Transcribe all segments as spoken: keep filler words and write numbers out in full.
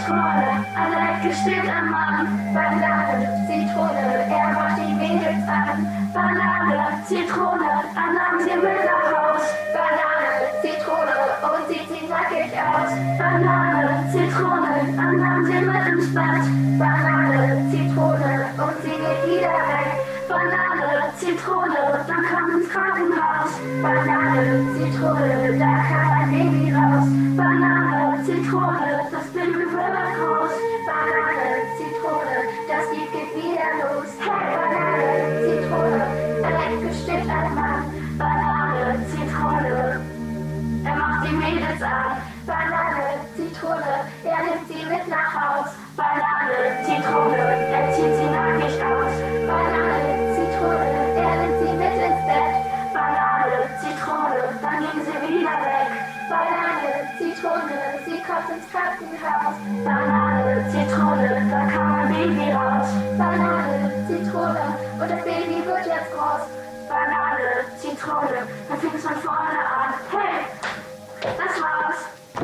Zitrone, allein gesteht ein Mann. Banane, Zitrone, er macht die Mädels an. Banane, Zitrone, er nahm sie mit nach Haus. Banane, Zitrone, und sie zieht nackig aus. Banane, Zitrone, er nahm sie mit ins Bett. Banane, Zitrone, und sie geht wieder weg. Banane, Zitrone, dann kommt ins Krankenhaus. Banane, Zitrone, da kam ein Baby raus. Banane, Zitrone, das Baby wird groß. Banane, Zitrone, das Lied geht wieder los. Hey, Banane, Zitrone, elektrisch steht ein Mann. Banane, Zitrone, er macht die Mädels an. Banane, Zitrone, er nimmt sie mit nach Haus. Banane, Zitrone, er zieht sie nackig aus. Banane, Zitrone, er nimmt sie mit ins Bett. Banane, Zitrone, dann gehen sie wieder weg. Banane, Zitrone, sie kommt ins Krankenhaus. Banane, Zitrone, da kam ein Baby raus. Banane, Zitrone, und das Baby wird jetzt groß. Banane, Zitrone, dann fing es von vorne an. Hey, das war's.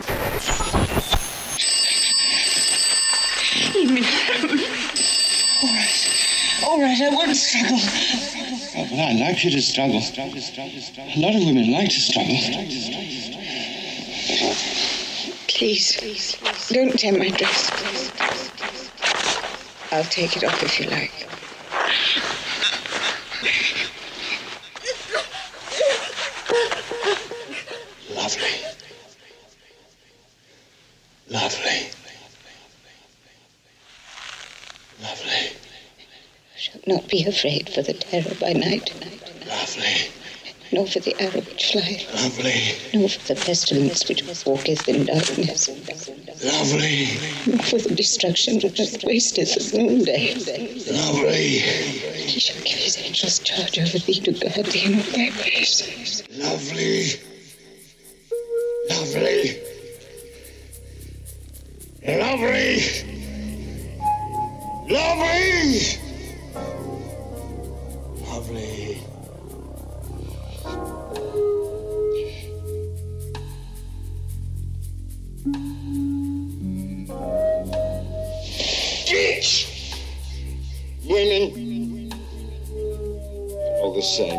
Leave me alone. All right. All right, I won't struggle. Oh, but I like you to struggle. A lot of women like to struggle. Please, don't tear my dress. I'll take it off if you like. Lovely. Lovely. Lovely. I shall not be afraid for the terror by night. Lovely. Nor for the arrow which flies. Lovely. Nor for the pestilence which walketh in darkness. Lovely. Nor for the destruction which wasteth at noonday. Lovely. He shall give his angels charge over thee to guard thee in all thy ways. Lovely. Lovely. Lovely. Lovely. Lovely. Bitch! Women. All the same.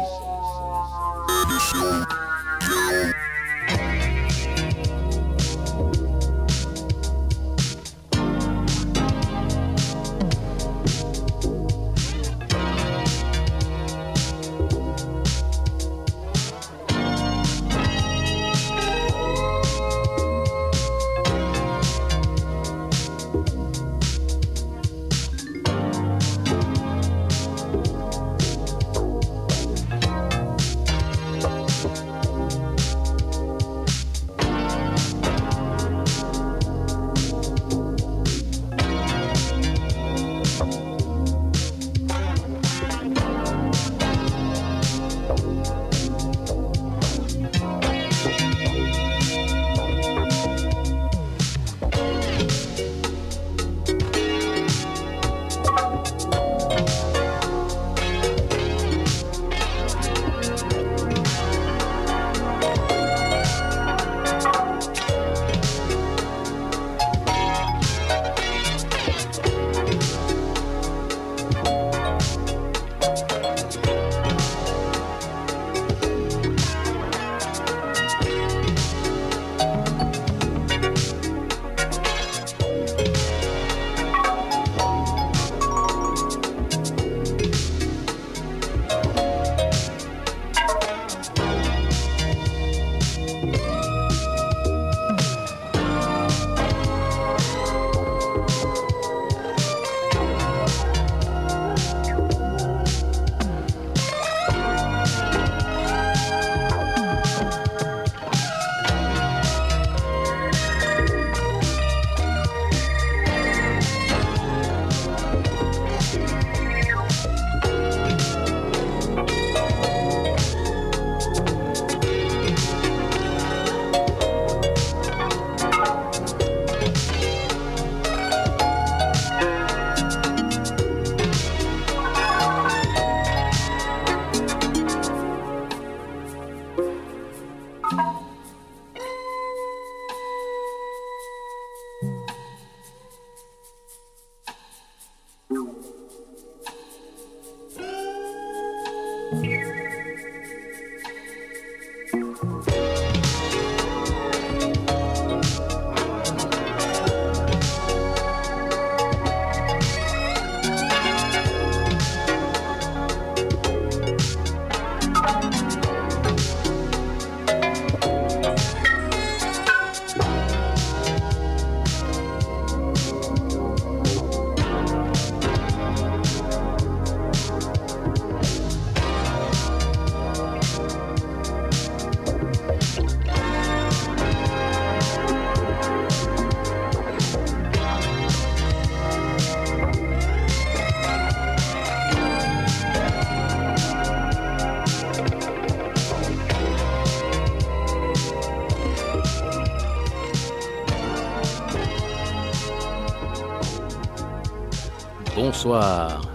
Bonsoir,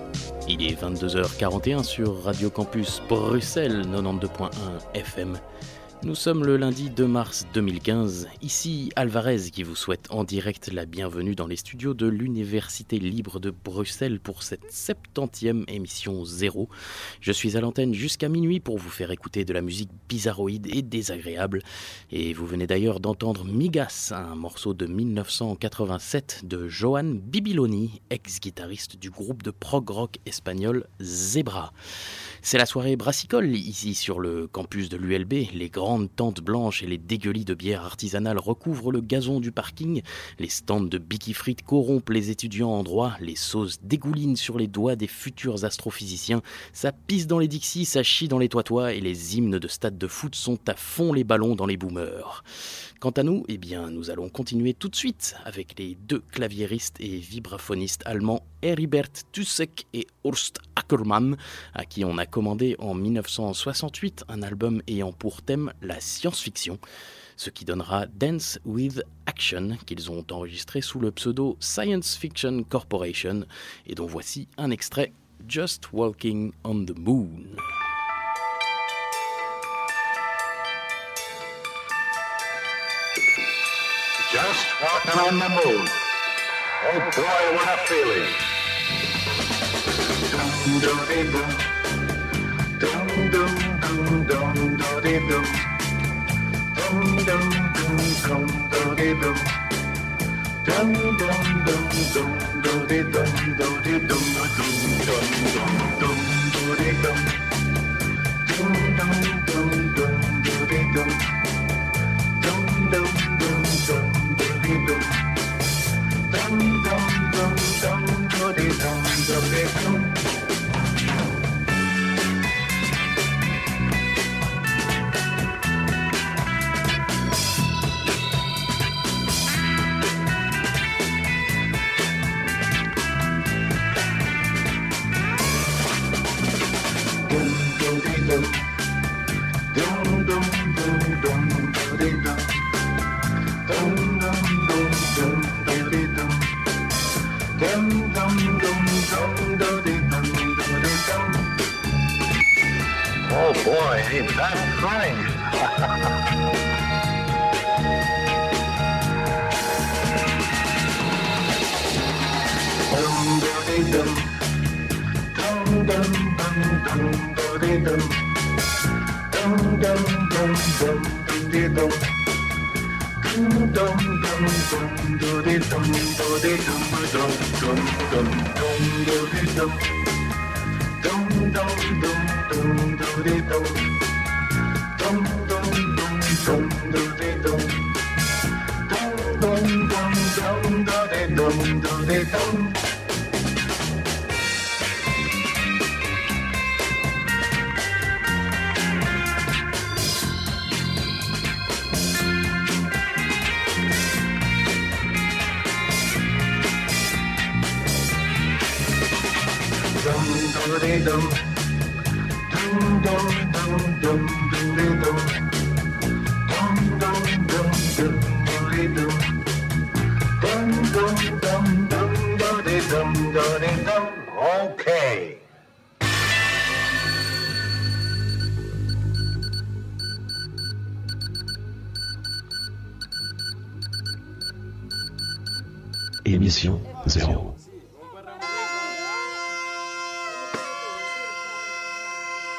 il est vingt-deux heures quarante et un sur Radio Campus Bruxelles quatre-vingt-douze point un F M. Nous sommes le lundi deux mars deux mille quinze, ici Alvarez qui vous souhaite en direct la bienvenue dans les studios de l'Université Libre de Bruxelles pour cette septantième émission zéro. Je suis à l'antenne jusqu'à minuit pour vous faire écouter de la musique bizarroïde et désagréable. Et vous venez d'ailleurs d'entendre Migas, un morceau de dix-neuf cent quatre-vingt-sept de Joan Bibiloni, ex-guitariste du groupe de prog rock espagnol Zebra. C'est la soirée brassicole ici sur le campus de l'U L B. Les grandes tentes blanches et les dégueulis de bière artisanale recouvrent le gazon du parking. Les stands de Bicky Frites corrompent les étudiants en droit. Les sauces dégoulinent sur les doigts des futurs astrophysiciens. Ça pisse dans les Dixie, ça chie dans les toitois et les hymnes de stade de foot sont à fond les ballons dans les boomers. Quant à nous, eh bien, nous allons continuer tout de suite avec les deux claviéristes et vibraphonistes allemands Heribert Tussek et Horst Ackermann, à qui on a commandé en dix-neuf cent soixante-huit un album ayant pour thème la science-fiction, ce qui donnera Dance with Action, qu'ils ont enregistré sous le pseudo Science Fiction Corporation, et dont voici un extrait, Just Walking on the Moon. Just walking on the moon. Oh boy, what a feeling. Dum dum dee dum. Dum dum dum dum dum dee dum. Dum dum dum dum dum dee dum. Dum dum dum dum dum dee dum dum dee dum dum dum dum dum dee dum. Dum dum dum dum dum dee dum. Dum dum dum dum. Dum dum dum dum dum dum dum dum. Oh boy, ain't that funny? Dum dum dum dum dum dum dum dum dum dum dum dum dum dum. Dum dum dum dum dum dum dum dum dum. Dum dum dum dum dum dum. Dum dum dum dum dum dum. Dum dum dum dum dum dum dum. Dum dum dum dum dum dum dum. Dum dum dum dum dum. Dum dum dum dum dum dum dum. Okay. Émission zéro.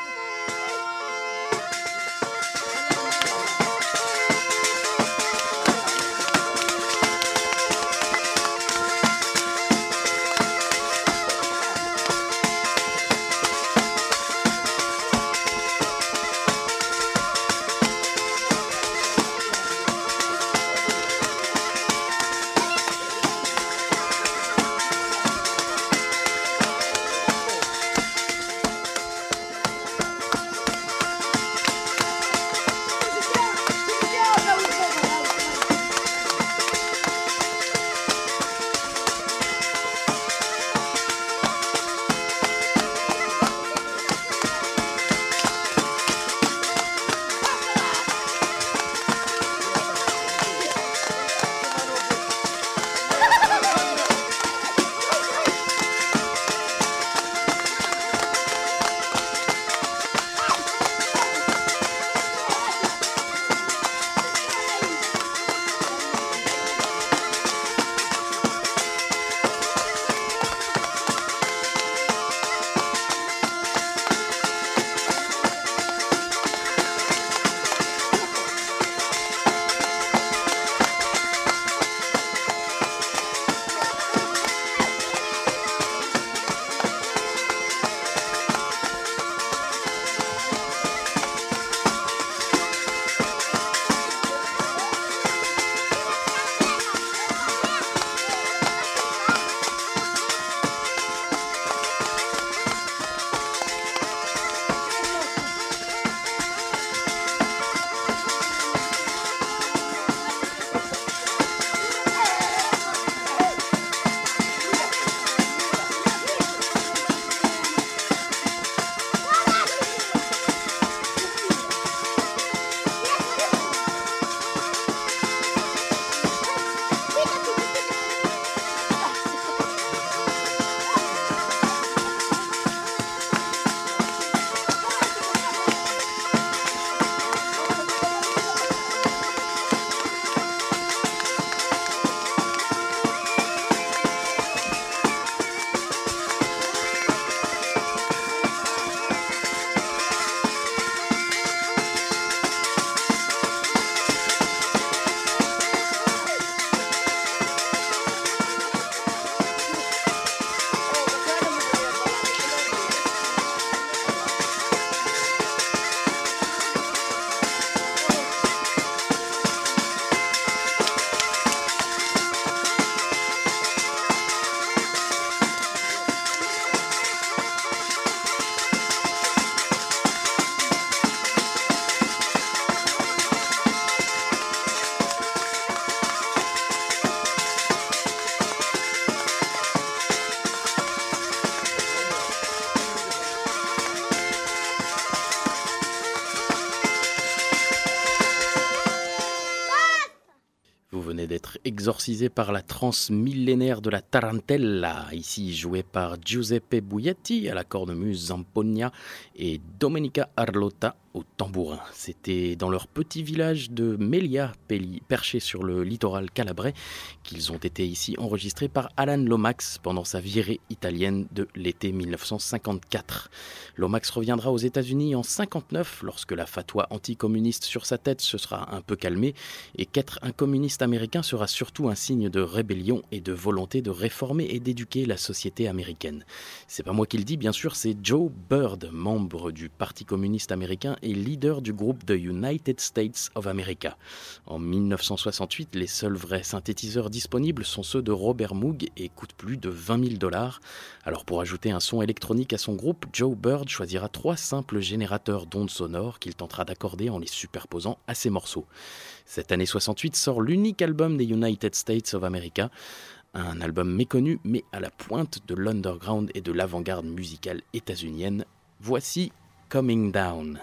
être exorcisé par la transe millénaire de la tarantella, ici jouée par Giuseppe Buietti à la cornemuse Zamponia et Domenica Arlotta au tambourin. C'était dans leur petit village de Melia, perché sur le littoral calabrais, qu'ils ont été ici enregistrés par Alan Lomax pendant sa virée italienne de l'été dix-neuf cent cinquante-quatre. Lomax reviendra aux États-Unis en cinquante-neuf lorsque la fatwa anticommuniste sur sa tête se sera un peu calmée et qu'être un communiste américain sera surtout un signe de rébellion et de volonté de réformer et d'éduquer la société américaine. C'est pas moi qui le dis, bien sûr, c'est Joe Byrd, membre du Parti communiste américain et leader du groupe The United States of America. En dix-neuf cent soixante-huit, les seuls vrais synthétiseurs disponibles sont ceux de Robert Moog et coûtent plus de vingt mille dollars. Alors pour ajouter un son électronique à son groupe, Joe Byrd choisira trois simples générateurs d'ondes sonores qu'il tentera d'accorder en les superposant à ses morceaux. Cette année soixante-huit sort l'unique album des United States of America, un album méconnu mais à la pointe de l'underground et de l'avant-garde musicale états-unienne. Voici Coming Down.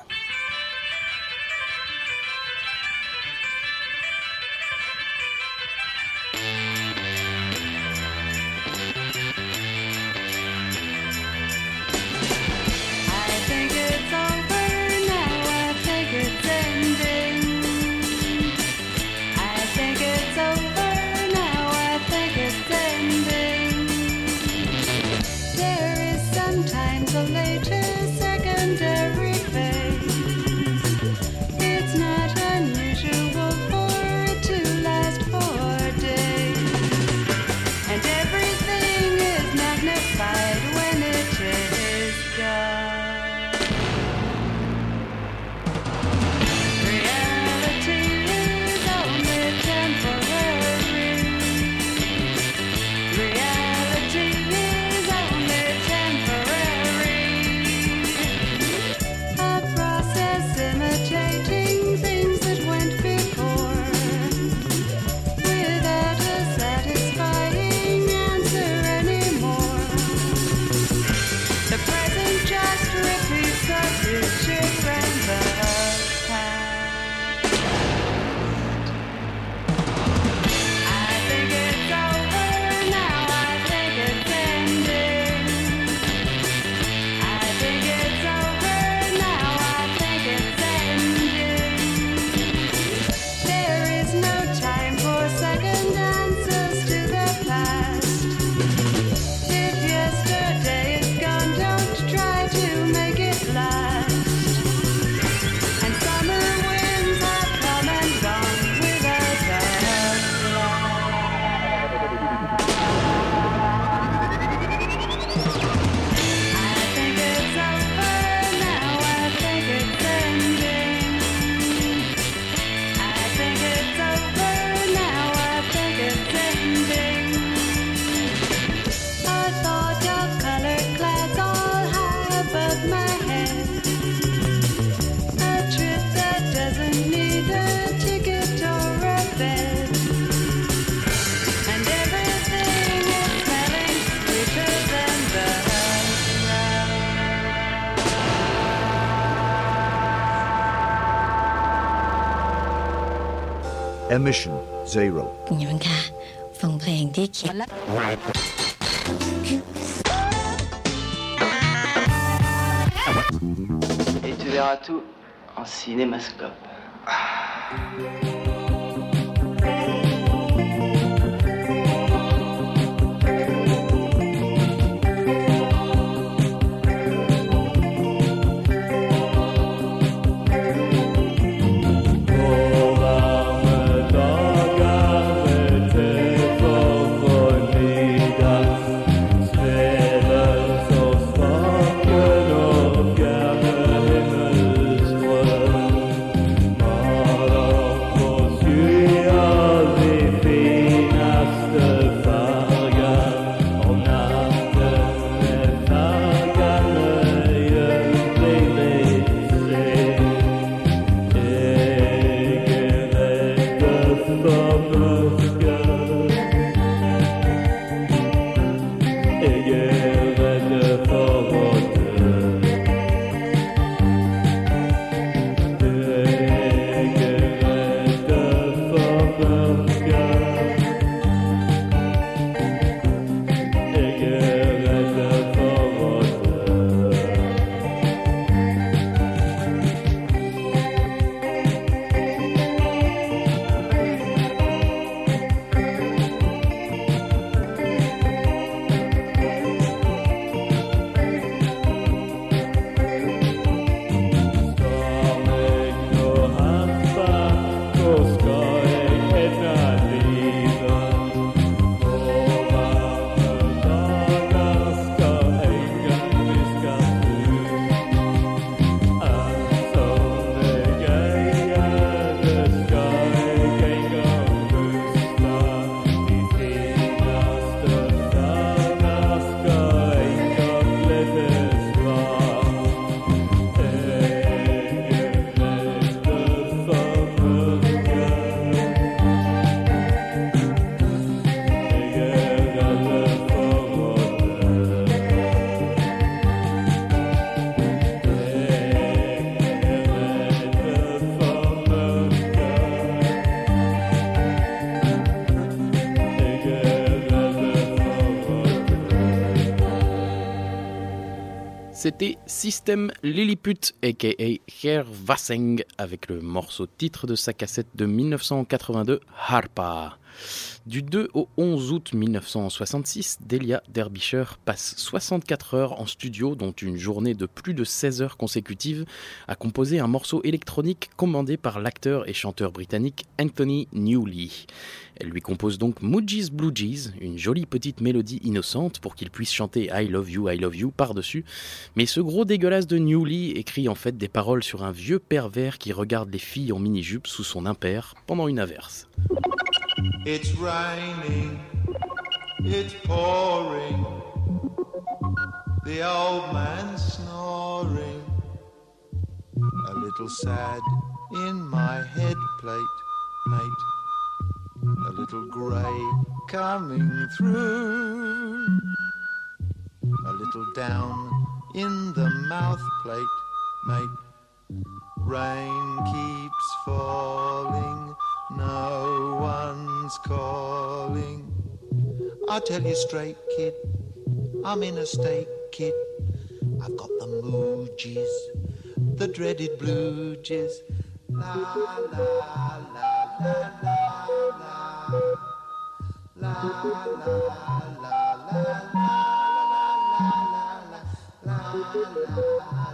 Sometimes a later secondary Emission Zero คุณยนต์ค่ะฟังเพลงที่เขียน Et tu verras tout en cinémascope. Maran på skyer C'était System Lilliput, aka Herr Wasseng, avec le morceau titre de sa cassette de dix-neuf cent quatre-vingt-deux, Harpa. Du deux au onze août mille neuf cent soixante-six, Delia Derbyshire passe soixante-quatre heures en studio, dont une journée de plus de seize heures consécutives, à composer un morceau électronique commandé par l'acteur et chanteur britannique Anthony Newley. Elle lui compose donc Moogie's Blue Jeez, une jolie petite mélodie innocente pour qu'il puisse chanter I Love You, I Love You par-dessus. Mais ce gros dégueulasse de Newley écrit en fait des paroles sur un vieux pervers qui regarde les filles en mini-jupe sous son impair pendant une averse. It's raining, it's pouring, the old man's snoring, a little sad in my head plate, mate, a little grey coming through, a little down in the mouth plate, mate, rain keeps falling, no one's calling. I'll tell you straight, kid, I'm in a state, kid. I've got the mooges, the dreaded blue jizz. La la la la la la. La la la la la la la la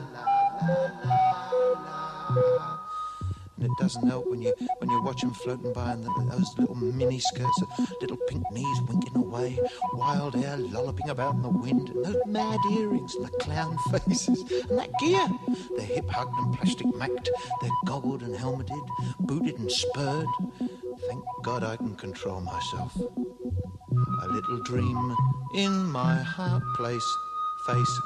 la. And it doesn't help when you when you watch them floating by and the, those little mini skirts, little pink knees winking away, wild hair lolloping about in the wind, and those mad earrings and the clown faces, and that gear. They're hip-hugged and plastic-macked, they're goggled and helmeted, booted and spurred. Thank God I can control myself. A little dream in my heart place, face.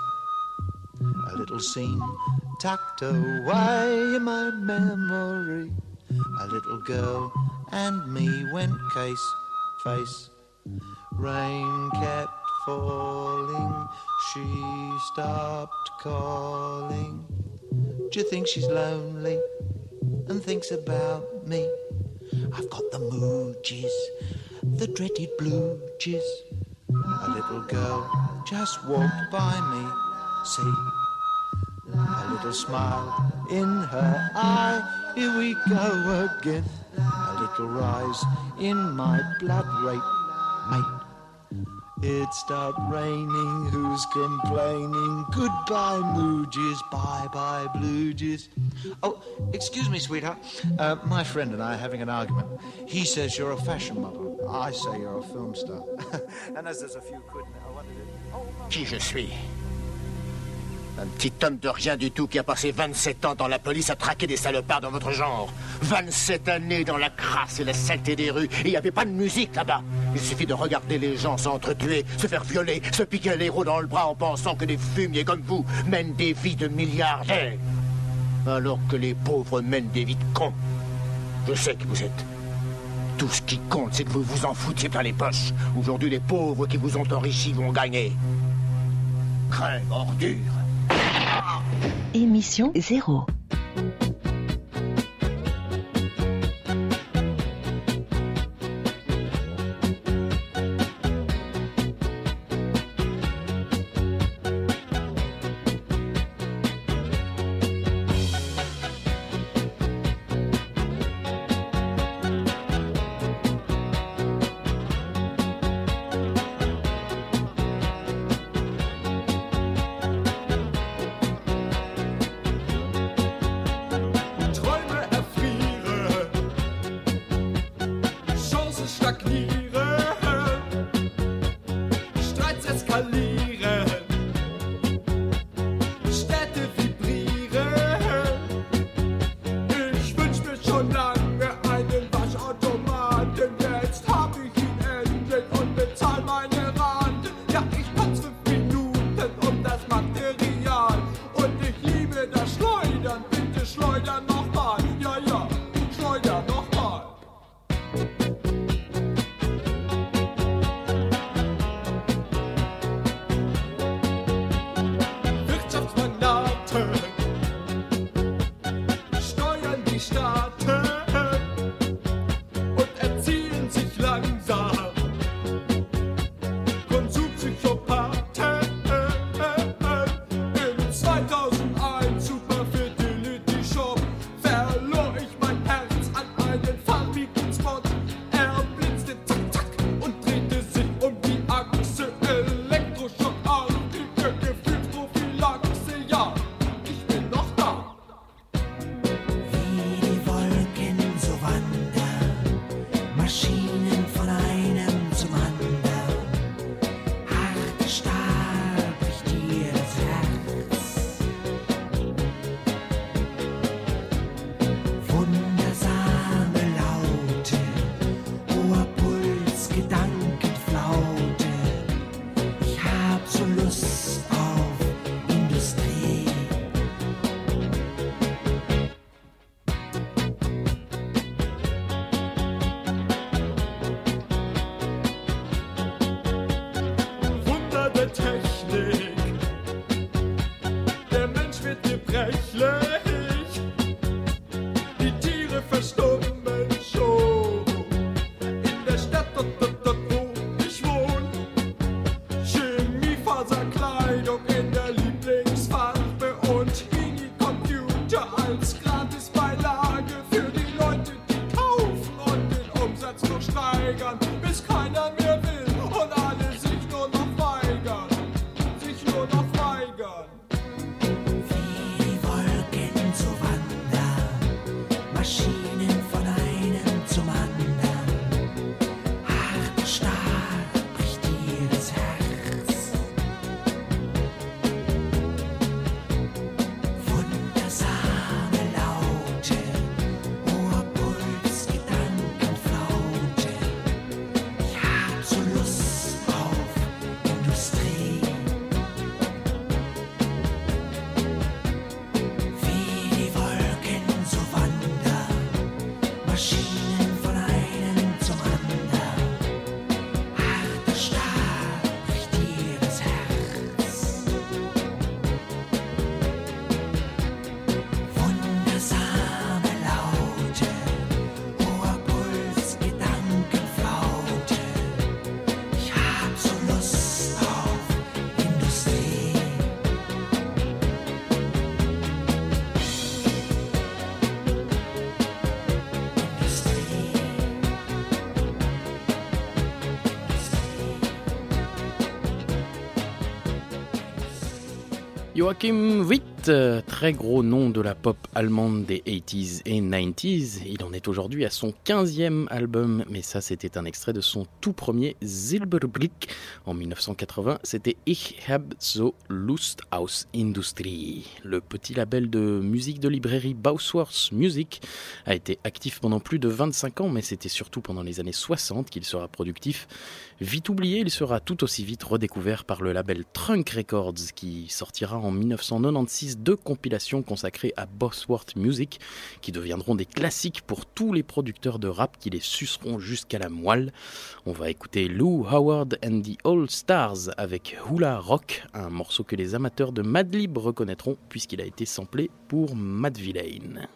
A little scene tucked away in my memory. A little girl and me went case, face. Rain kept falling, she stopped calling. Do you think she's lonely and thinks about me? I've got the mooges, the dreaded blue jizz. A little girl just walked by me, see, a little smile in her eye, here we go again. A little rise in my blood rate, mate. It stopped raining, who's complaining? Goodbye, mooges, bye-bye, blue jeez. Oh, excuse me, sweetheart. Uh, my friend and I are having an argument. He says you're a fashion model. I say you're a film star. And as there's a few quid now, I wanted to... Oh, no. Qui je suis? Un petit homme de rien du tout qui a passé vingt-sept ans dans la police à traquer des salopards dans votre genre. vingt-sept années dans la crasse et la saleté des rues. Et il n'y avait pas de musique là-bas. Il suffit de regarder les gens s'entretuer, se faire violer, se piquer l'héros dans le bras en pensant que des fumiers comme vous mènent des vies de milliardaires. Alors que les pauvres mènent des vies de cons. Je sais qui vous êtes. Tout ce qui compte, c'est que vous vous en foutiez plein les poches. Aujourd'hui, les pauvres qui vous ont enrichis vont gagner. Crève, ordure. Émission zéro. Tja, als Gratisbeilage für die Leute, die kaufen und den Umsatz noch steigern, bis keiner mehr will und alle sich nur noch weigern, sich nur noch weigern. Wie Wolken zu wandern, Maschinen von einem zum anderen, harter Stahl bricht jedes Herz. Wundersame Laute, hoher Puls, Gedankenflaute. Ich hab so Lust auf Industrie. Wie die Wolken so wandern, Maschinen von einem zum anderen, harter Stahl bricht jedes Herz. Wundersame Laute, hoher Puls, Gedankenflaute. Ich hab so Lust auf Industrie. Joachim Witt, euh, très gros nom de la pop allemande des eighties et nineties. Il en est aujourd'hui à son quinzième album, mais ça c'était un extrait de son tout premier Silberblick en dix-neuf cent quatre-vingts. C'était Ich hab so Lust aus Industrie. Le petit label de musique de librairie Bauhaus Music a été actif pendant plus de vingt-cinq ans, mais c'était surtout pendant les années soixante qu'il sera productif. Vite oublié, il sera tout aussi vite redécouvert par le label Trunk Records qui sortira en dix-neuf cent quatre-vingt-seize deux compilations consacrées à Bosworth Music qui deviendront des classiques pour tous les producteurs de rap qui les suceront jusqu'à la moelle. On va écouter Lou Howard and the All Stars avec Hula Rock, un morceau que les amateurs de Madlib reconnaîtront puisqu'il a été samplé pour Madvillain.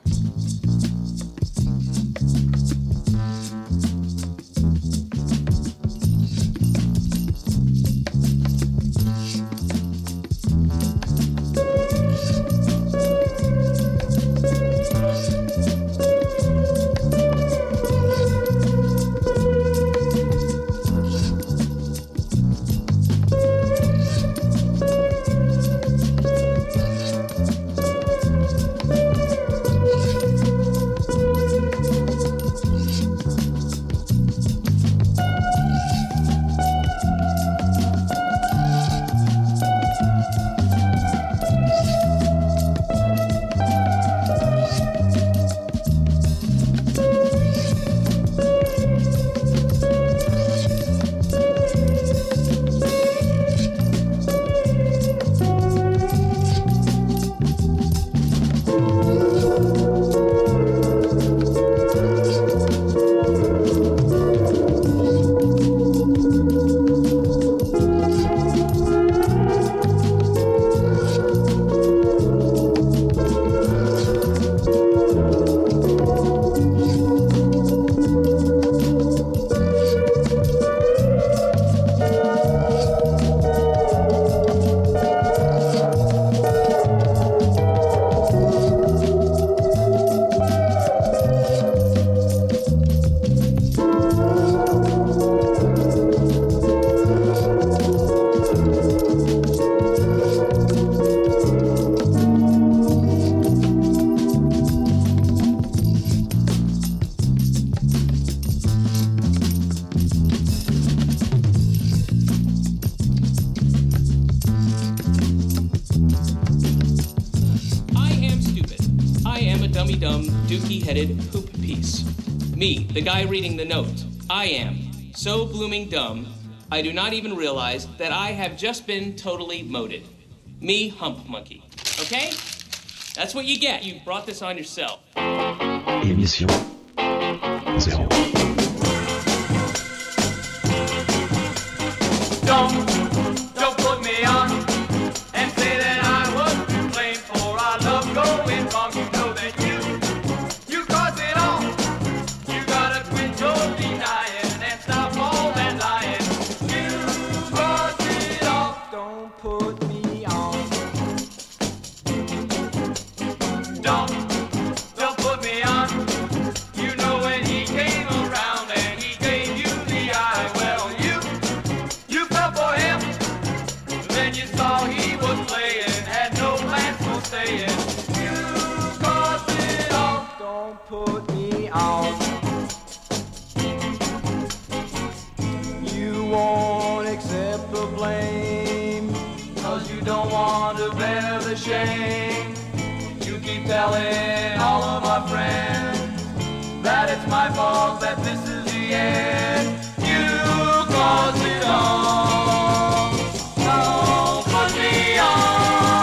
Dookie-headed hoop piece. Me, the guy reading the note. I am so blooming dumb, I do not even realize that I have just been totally moded. Me, hump monkey. Okay? That's what you get. You brought this on yourself. Émission zéro. Don't, don't put me on and say that I was to blame for our love going wrong. You know that you, you caused it all. You gotta quit your denying and stop all that lying. You caused it all. Don't put me on. Don't. telling all of my friends that it's my fault, that this is the end. You caused it all. Don't put me on.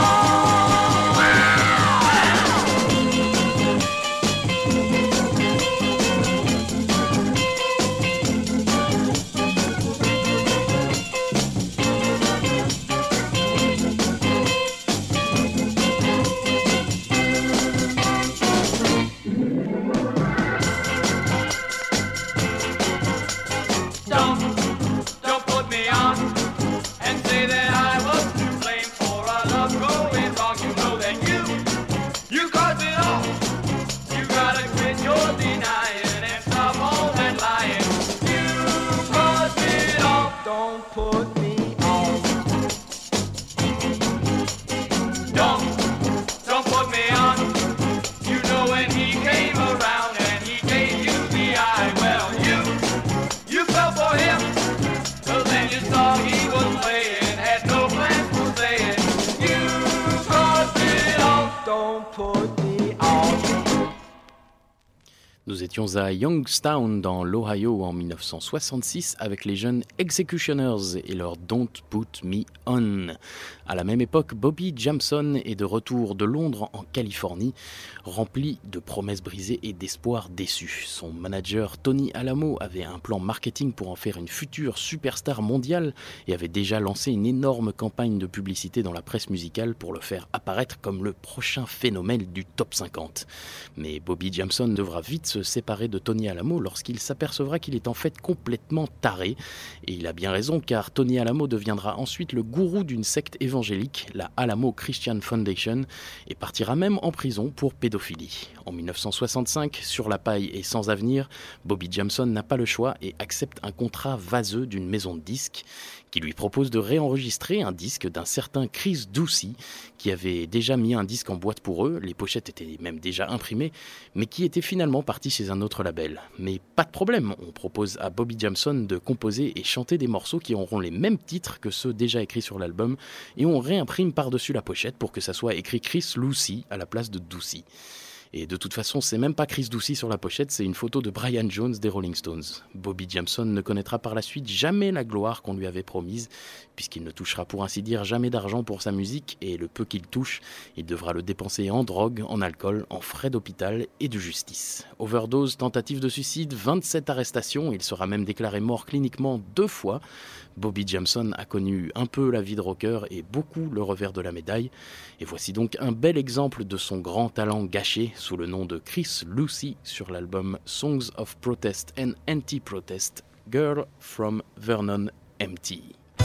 Nous étions à Youngstown dans l'Ohio en dix-neuf cent soixante-six avec les jeunes Executioners et leur Don't Put Me On. À la même époque, Bobby Jamson est de retour de Londres en Californie, rempli de promesses brisées et d'espoirs déçus. Son manager Tony Alamo avait un plan marketing pour en faire une future superstar mondiale et avait déjà lancé une énorme campagne de publicité dans la presse musicale pour le faire apparaître comme le prochain phénomène du top cinquante. Mais Bobby Jamson devra vite se séparer de Tony Alamo lorsqu'il s'apercevra qu'il est en fait complètement taré. Et il a bien raison, car Tony Alamo deviendra ensuite le gourou d'une secte évangélique, la Alamo Christian Foundation, et partira même en prison pour pédophilie. En dix-neuf cent soixante-cinq, sur la paille et sans avenir, Bobby Jamson n'a pas le choix et accepte un contrat vaseux d'une maison de disques qui lui propose de réenregistrer un disque d'un certain Chris Doucey, qui avait déjà mis un disque en boîte pour eux, les pochettes étaient même déjà imprimées, mais qui était finalement parti chez un autre label. Mais pas de problème, on propose à Bobby Jamson de composer et chanter des morceaux qui auront les mêmes titres que ceux déjà écrits sur l'album, et on réimprime par-dessus la pochette pour que ça soit écrit Chris Doucey à la place de Doucey. Et de toute façon, c'est même pas Chris Doucey sur la pochette, c'est une photo de Brian Jones des Rolling Stones. Bobby Jamson ne connaîtra par la suite jamais la gloire qu'on lui avait promise, puisqu'il ne touchera pour ainsi dire jamais d'argent pour sa musique, et le peu qu'il touche, il devra le dépenser en drogue, en alcool, en frais d'hôpital et de justice. Overdose, tentative de suicide, vingt-sept arrestations, il sera même déclaré mort cliniquement deux fois. Bobby Jamson a connu un peu la vie de rocker et beaucoup le revers de la médaille. Et voici donc un bel exemple de son grand talent gâché sous le nom de Chris Doucey sur l'album Songs of Protest and Anti-Protest, Girl from Vernon M T.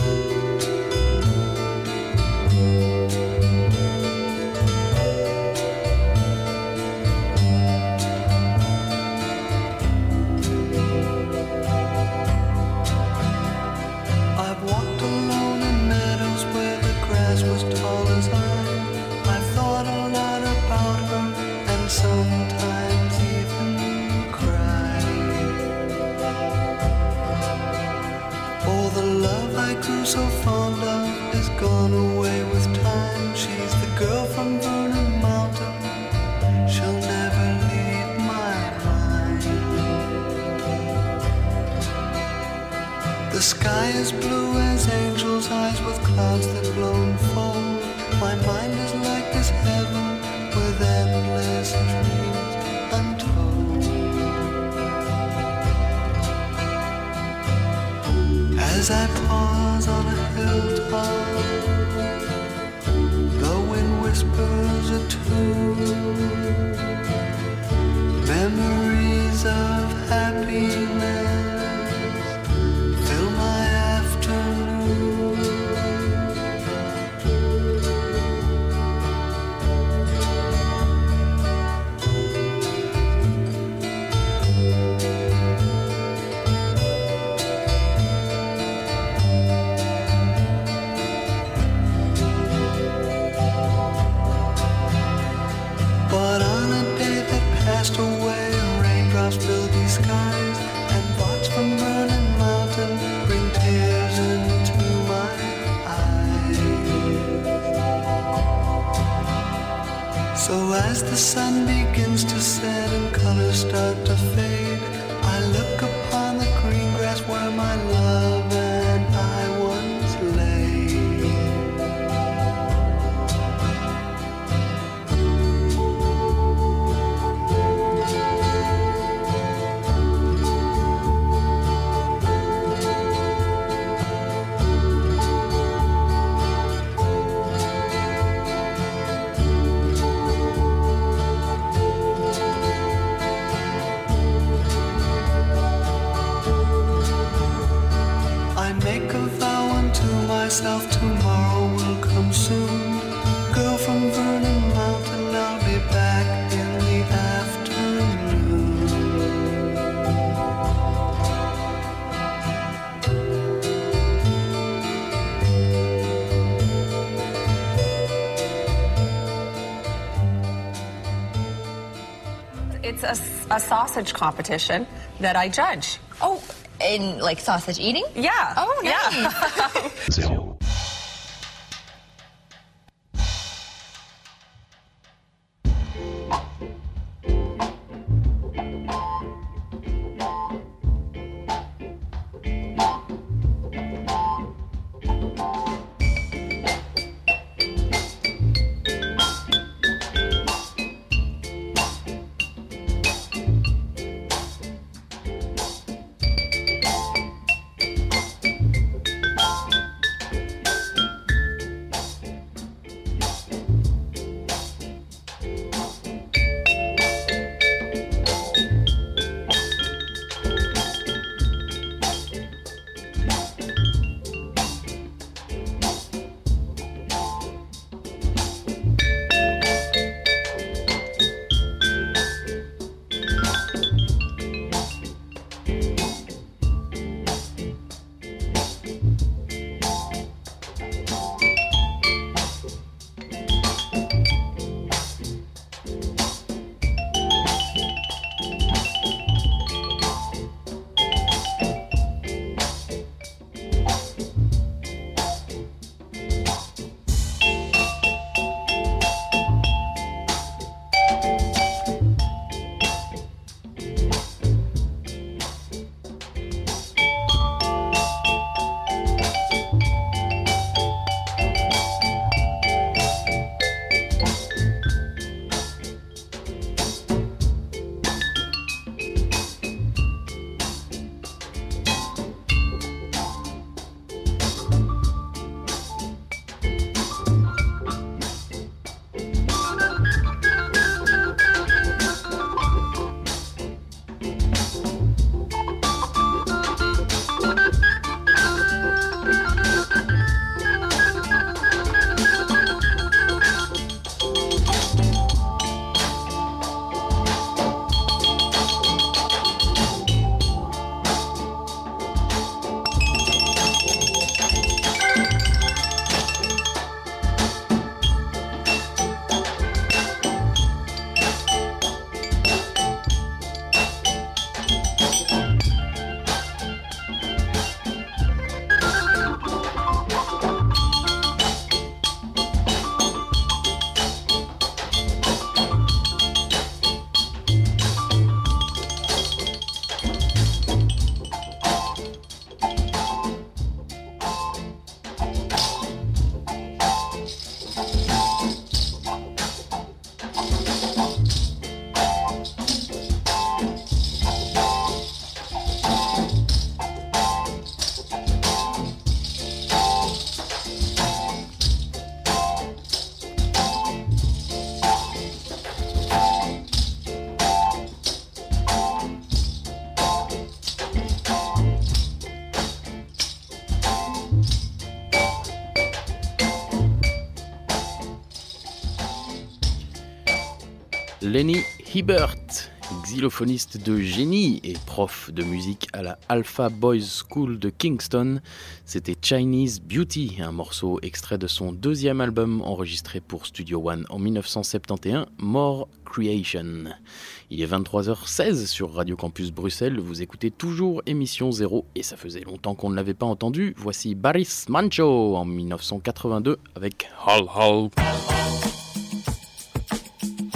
So fond of is gone away with time. She's the girl from Vernon Mountain. She'll never leave my mind. The sky is blue as angels' eyes with clouds that blow and fold. My mind is like this heaven with endless dreams untold. As I pause on a hilltop, the wind whispers a tune, memories of happiness fill my afternoon. Away, raindrops fill these skies, and thoughts from Vernon Mountain bring tears into my eyes. So as the sun begins to set and colors start to fade, I look upon the green grass where my love and I once lay. Myself, tomorrow will come soon. Girl from Vernon Mountain, I'll be back in the afternoon. It's a, a sausage competition that I judge. Oh, in like sausage eating? Yeah. Oh, nice. Yeah. Zéro. Lenny Hibbert, xylophoniste de génie et prof de musique à la Alpha Boys School de Kingston. C'était Chinese Beauty, un morceau extrait de son deuxième album enregistré pour Studio One en dix-neuf cent soixante et onze, More Creation. Il est vingt-trois heures seize sur Radio Campus Bruxelles, vous écoutez toujours Émission Zéro et ça faisait longtemps qu'on ne l'avait pas entendu. Voici Boris Mancho en dix-neuf cent quatre-vingt-deux avec Hall Hall.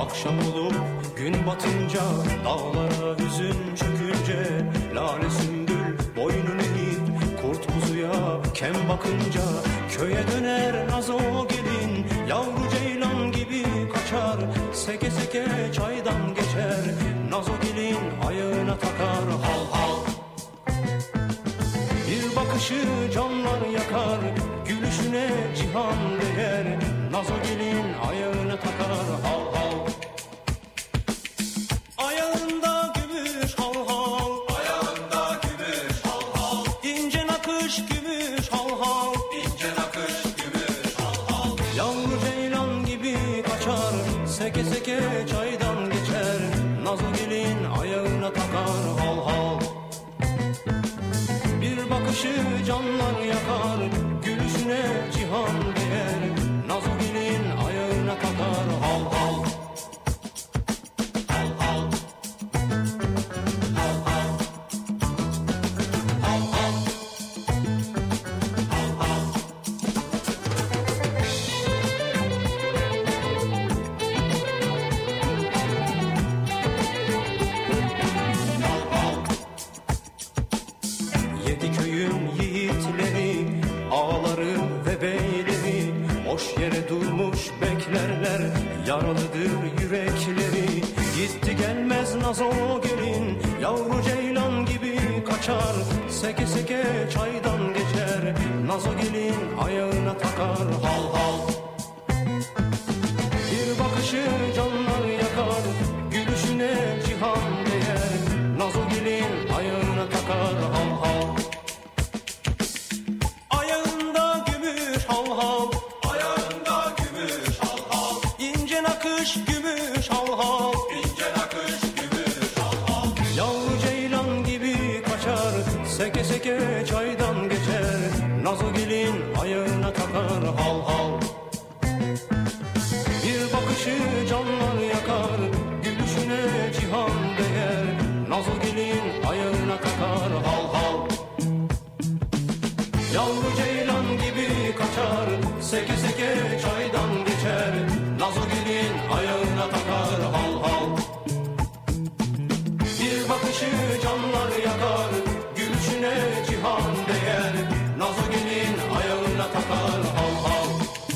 Akşam olup gün batınca, dağlara hüzün çökünce, lale sümbül boynunu eğip kurt kuzuya kem bakınca, köye döner nazo gelin, yavru ceylan gibi kaçar, seke seke çaydan geçer, nazo gelin ayağına takar hal hal. Bir bakışı canlar yakar, gülüşüne cihan değer, nazo gelin ayağına takar hal hal. Ayağında gümüş hal hal, ayağında gümüş hal hal, ince nakış gümüş hal hal, ince nakış gümüş hal hal. Yavru ceylan gibi kaçar, seke seke çaydan geçer, nazo gelin ayağına takar hal hal. Bir bakışı canlar yakar, gülüşüne cihan değer, nazo gelin ayağına takar hal hal. Hal hal. Hal hal. Hal hal. Hal hal. Yedi köyün yiğitleri, ağaları ve beyleri, boş yere durmuş beklerler, yaralıdır yürekleri. Gitti gelmez nazo gelin, yavru ceylan gibi kaçar, seke seke çaydan geçer, nazo gelin ayağına takar hal hal. Bir bakışı canlar yakar, gülüşüne cihan değer, nazo gelin ayağına takar hal hal. Ayağında gümüş hal hal, ayağında gümüş hal hal, ince nakış gümüş hal hal, ince nakış gümüş hal hal. Yavru ceylan gibi kaçar, seke seke çaydan geçer, nazo gelin ayağına takar hal hal. Bir bakışı canlar yakar, gülüşüne cihan değer, nazo gelin ayağına takar hal hal. Yavru ceylan gibi kaçar, seke seke çaydan geçer, nazo gelin ayağına takar hal hal. Bir bakışı canlar yakar, gülüşüne cihan değer, nazo gelin ayağına takar hal hal.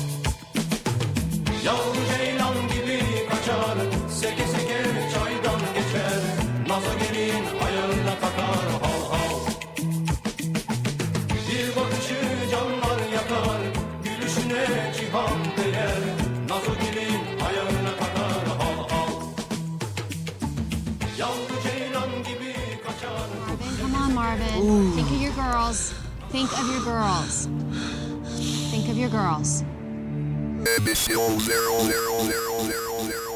Yavru ceylan gibi kaçar, seke seke çaydan geçer, nazo gelin ayağına takar hal hal. Bir bakışı canlar yakar, gülüşüne cihan değer, nazo gelin ayağına takar hal hal. Yavru ceylan gibi kaçar. Come on, Marvin. Ooh. Think of your girls. Think of your girls. Think of your girls. Emission zero zero zero zero zero.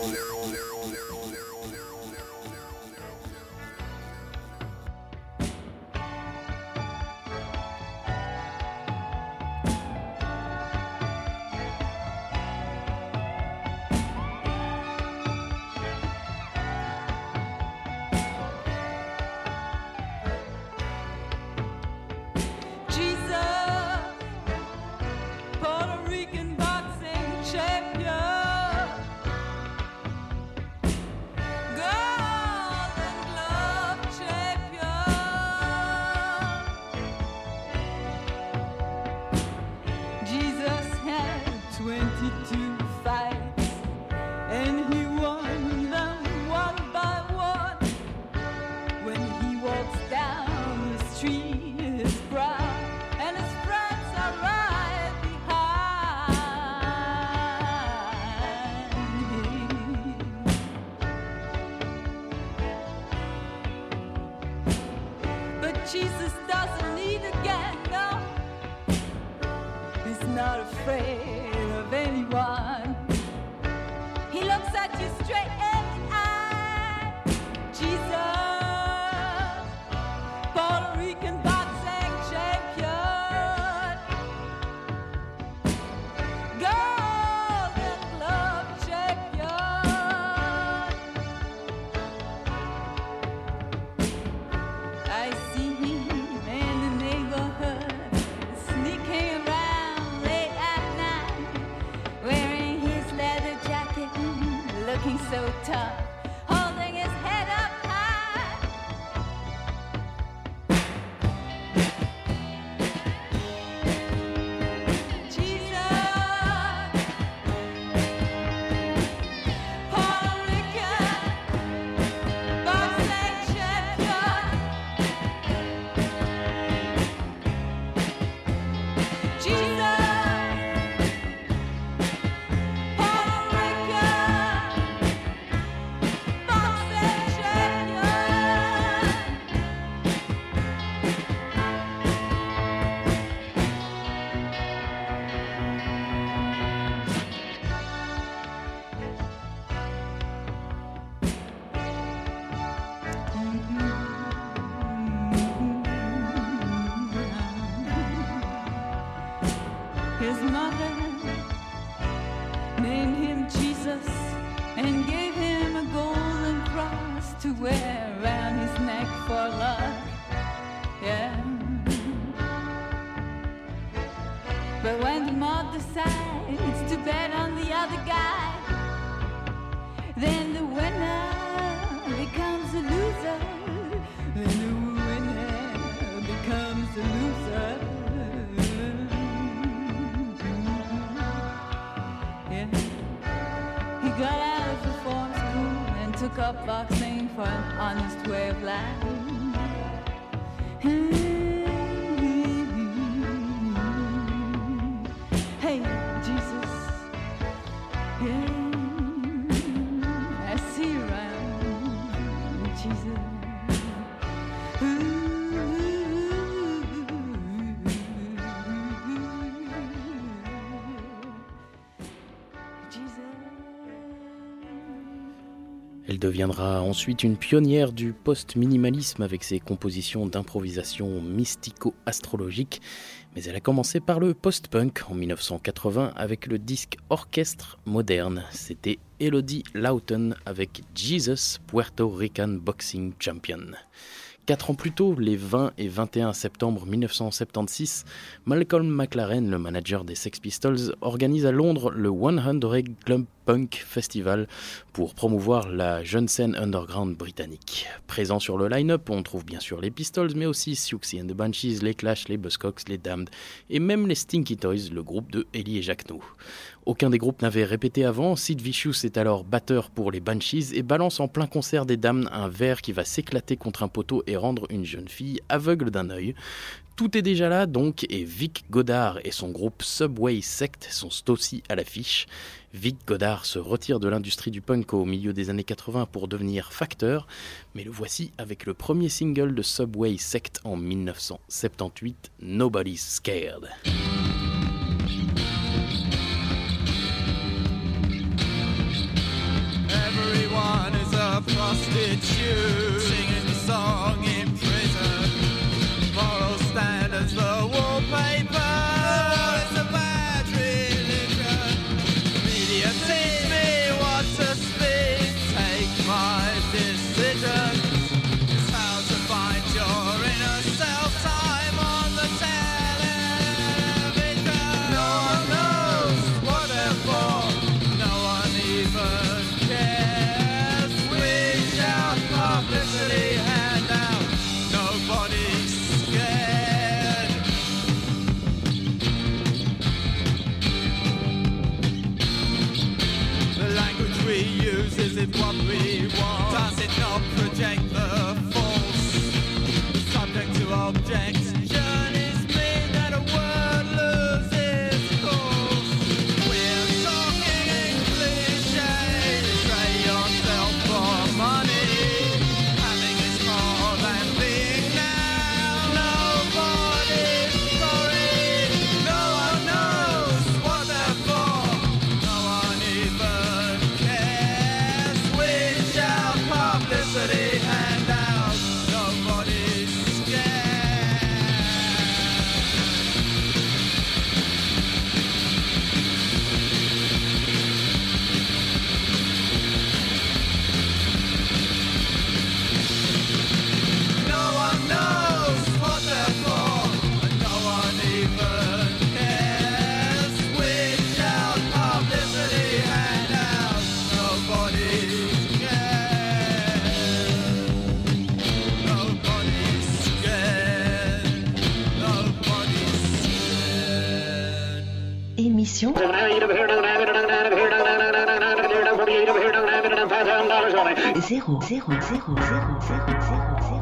Jesus doesn't need a gang, no. He's not afraid of anyone. He looks at you straight in the eye. Jesus, Puerto Rican boxing champion, Golden Glove champion. I see him in the neighborhood, sneaking around late at night walking so tough, holding his head up high. Jesus, Puerto Rican, boxing champion. Jesus. His mother named him Jesus and gave him a golden cross to wear around his neck for luck. Yeah. But when the mob decides to bet on the other guy, then the winner becomes a loser. Then the winner becomes a loser. Yeah. He got out of reform school and took up boxing for an honest way of life. Hey, Jesus, yeah, I see you around, Jesus. Elle deviendra ensuite une pionnière du post-minimalisme avec ses compositions d'improvisation mystico-astrologique, mais elle a commencé par le post-punk en dix-neuf cent quatre-vingts avec le disque Orchestre Moderne. C'était Elodie Lawton avec Jesus, Puerto Rican Boxing Champion. Quatre ans plus tôt, les vingt et vingt et un septembre dix-neuf cent soixante-seize, Malcolm McLaren, le manager des Sex Pistols, organise à Londres le cent Club Punk Festival pour promouvoir la jeune scène underground britannique. Présent sur le line-up, on trouve bien sûr les Pistols, mais aussi Siouxsie and the Banshees, les Clash, les Buzzcocks, les Damned et même les Stinky Toys, le groupe de Ellie et Jacquenot. Aucun des groupes n'avait répété avant. Sid Vicious est alors batteur pour les Banshees et balance en plein concert des Damned un verre qui va s'éclater contre un poteau et rendre une jeune fille aveugle d'un œil. Tout est déjà là donc, et Vic Godard et son groupe Subway Sect sont aussi à l'affiche. Vic Godard se retire de l'industrie du punk au milieu des années quatre-vingts pour devenir facteur, mais le voici avec le premier single de Subway Sect en dix-neuf cent soixante-dix-huit, Nobody's Scared. Everyone is a prostitute singing the song in prison. Moral standards, the wallpaper. It's a bad religion. Media teach me what to speak. Take my decisions. It's how to find your inner self. Time on the television. No one knows what they're for. No one even cares. We shout publicity hand out. Nobody's scared. The language we use, is it what we want? Does it not project the false? Subject to object. Journeys mean that a word loses course. We're talking in cliches. Betray yourself for money. Having is more than being now. Nobody's sorry. No one knows what they're for. No one even cares. We émission. Zéro, zéro, zéro, zéro, zéro, zéro, zéro.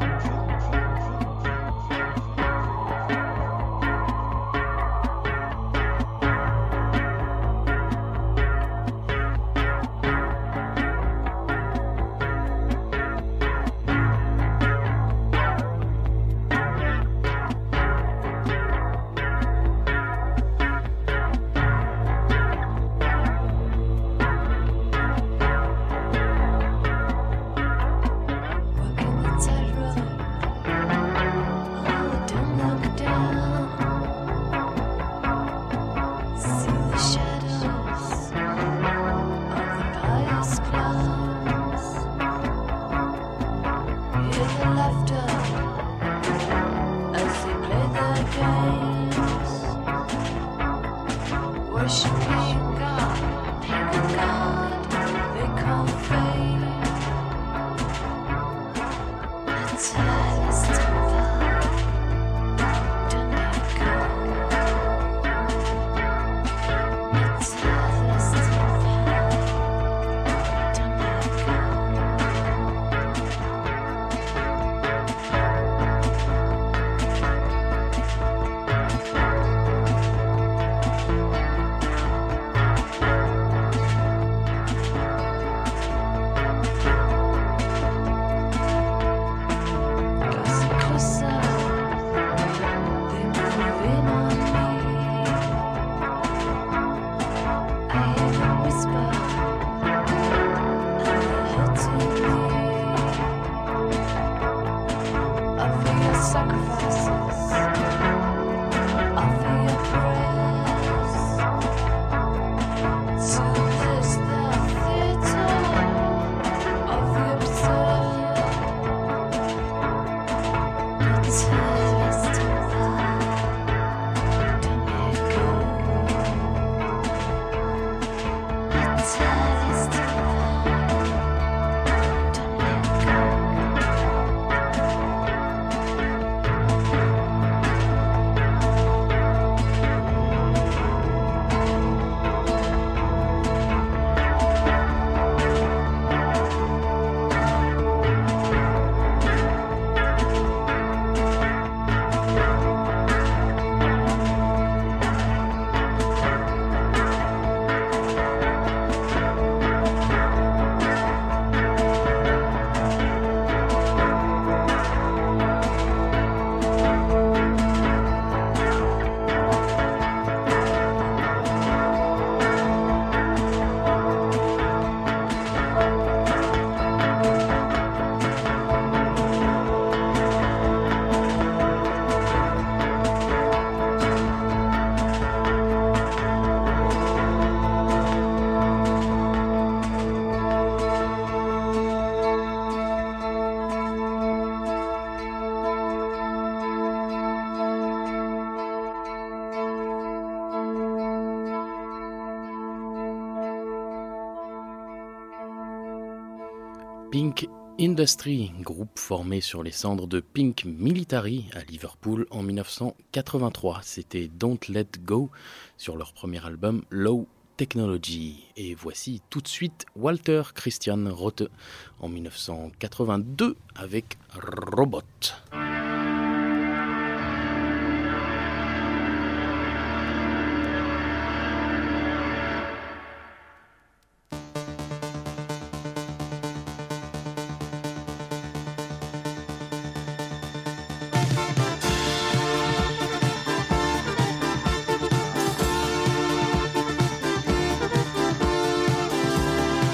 Pink Industry, groupe formé sur les cendres de Pink Military à Liverpool en dix-neuf cent quatre-vingt-trois. C'était Don't Let Go sur leur premier album Low Technology. Et voici tout de suite Walter Christian Rothe en dix-neuf cent quatre-vingt-deux avec Robot.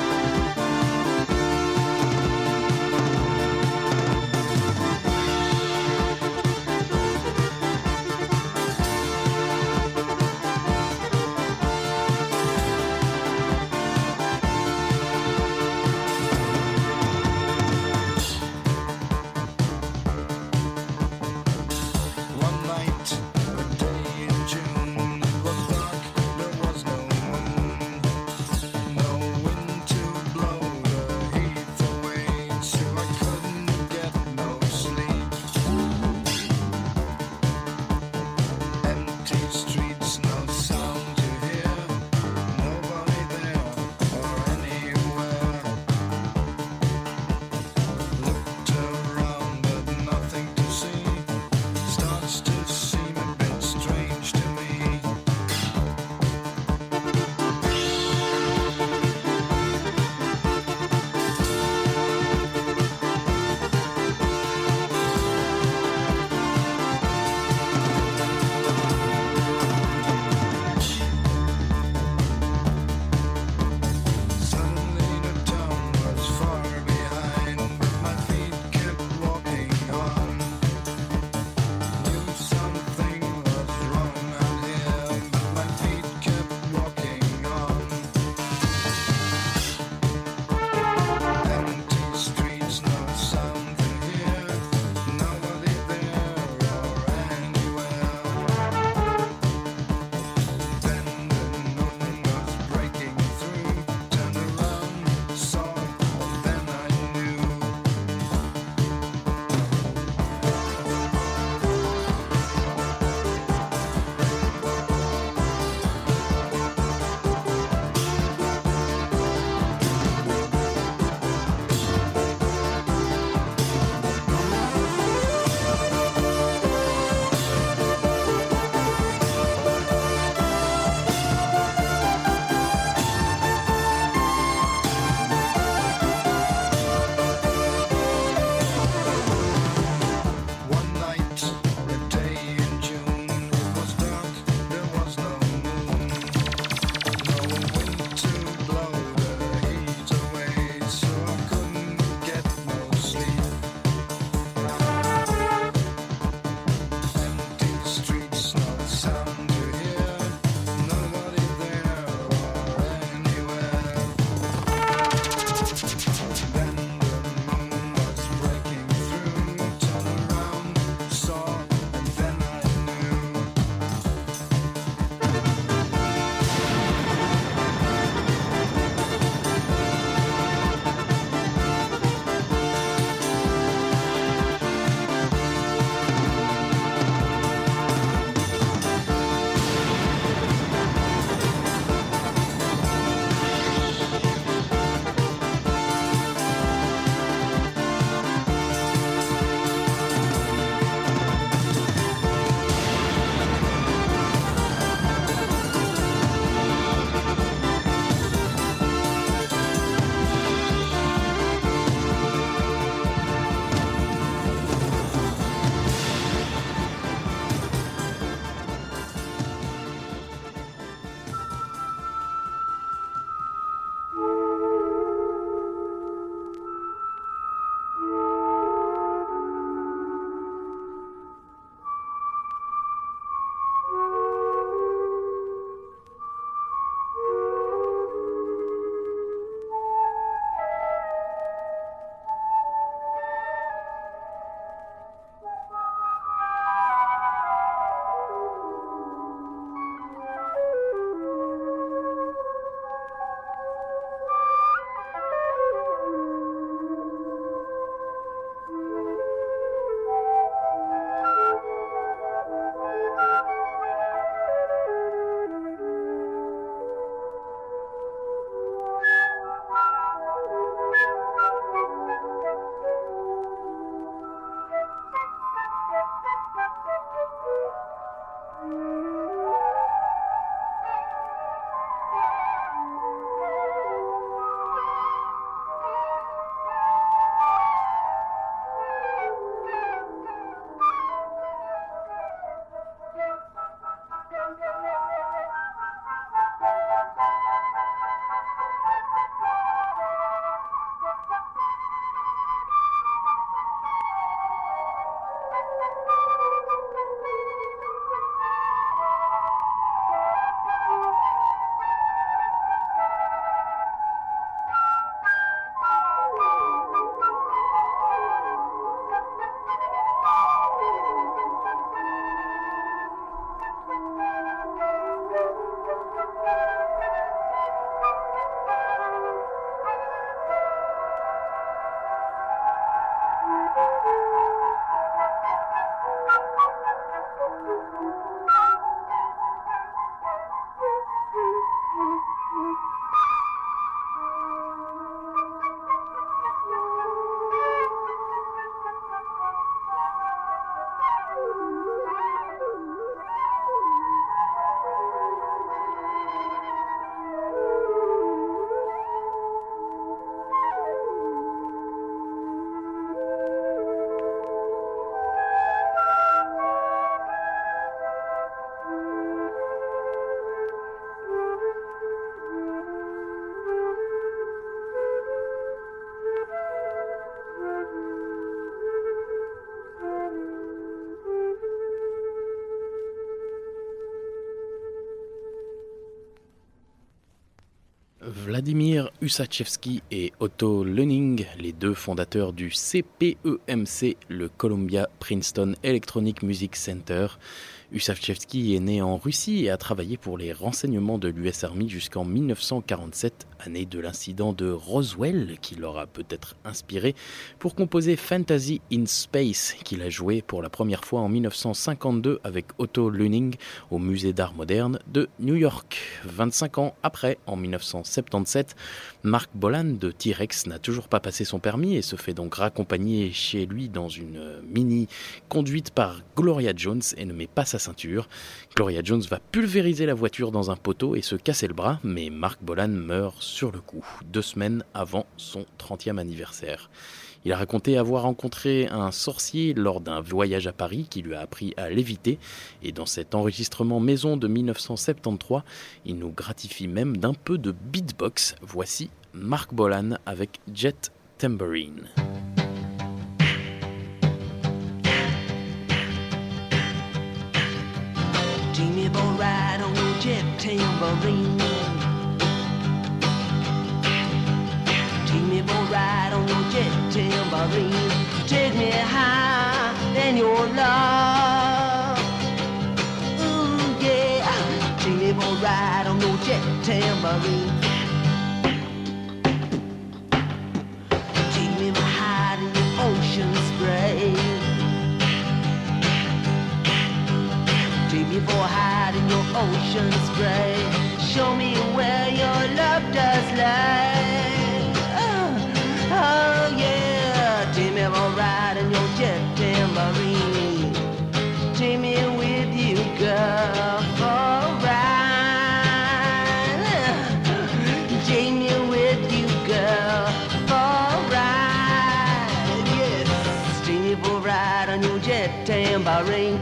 Thank Vladimir Ussachevski et Otto Luening, les deux fondateurs du C P E M C, le Columbia Princeton Electronic Music Center. Ussachevski est né en Russie et a travaillé pour les renseignements de l'U S Army jusqu'en dix-neuf cent quarante-sept, année de l'incident de Roswell qui l'aura peut-être inspiré pour composer Fantasy in Space, qu'il a joué pour la première fois en dix-neuf cent cinquante-deux avec Otto Luening au Musée d'Art Moderne de New York. vingt-cinq ans après, en dix-neuf cent soixante-dix-sept, Mark Bolan de T-Rex n'a toujours pas passé son permis et se fait donc raccompagner chez lui dans une Mini conduite par Gloria Jones et ne met pas sa ceinture. Gloria Jones va pulvériser la voiture dans un poteau et se casser le bras, mais Mark Bolan meurt sur le coup, deux semaines avant son trentième anniversaire. Il a raconté avoir rencontré un sorcier lors d'un voyage à Paris qui lui a appris à léviter. Et dans cet enregistrement maison de dix-neuf cent soixante-treize, il nous gratifie même d'un peu de beatbox. Voici Mark Bolan avec Jet Tambourine. Jimmy Bo ride on your jet tambourine. Jimmy Bo ride on your jet tambourine. Take me higher than your love. Ooh yeah, Jimmy Bo ride on your jet tambourine. Take me high in the ocean spray. Take me for hide in your ocean spray. Show me where your love does lie. Oh, oh yeah, take me for ride in your jet tambourine. Take me with you, girl, for a ride. Take me with you, girl, for a ride. Yes, take me for ride on your jet tambourine.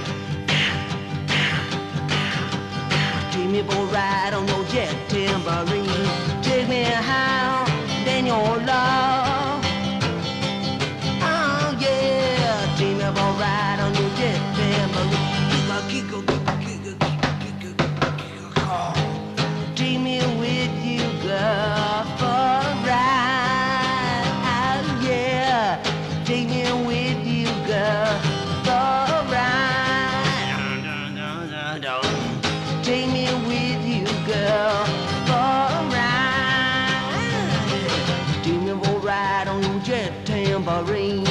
Take me for a ride on your jet tambourine. Take me higher than your love. Oh yeah, take me for a ride on your jet tambourine. Kick a, kick a, kick a, kick a, kick a. Take me with you, girl, for a ride. Oh yeah, take me with you, girl, for a ride. Take me with you, girl, for a ride. Take me for a ride on your jet tambourine.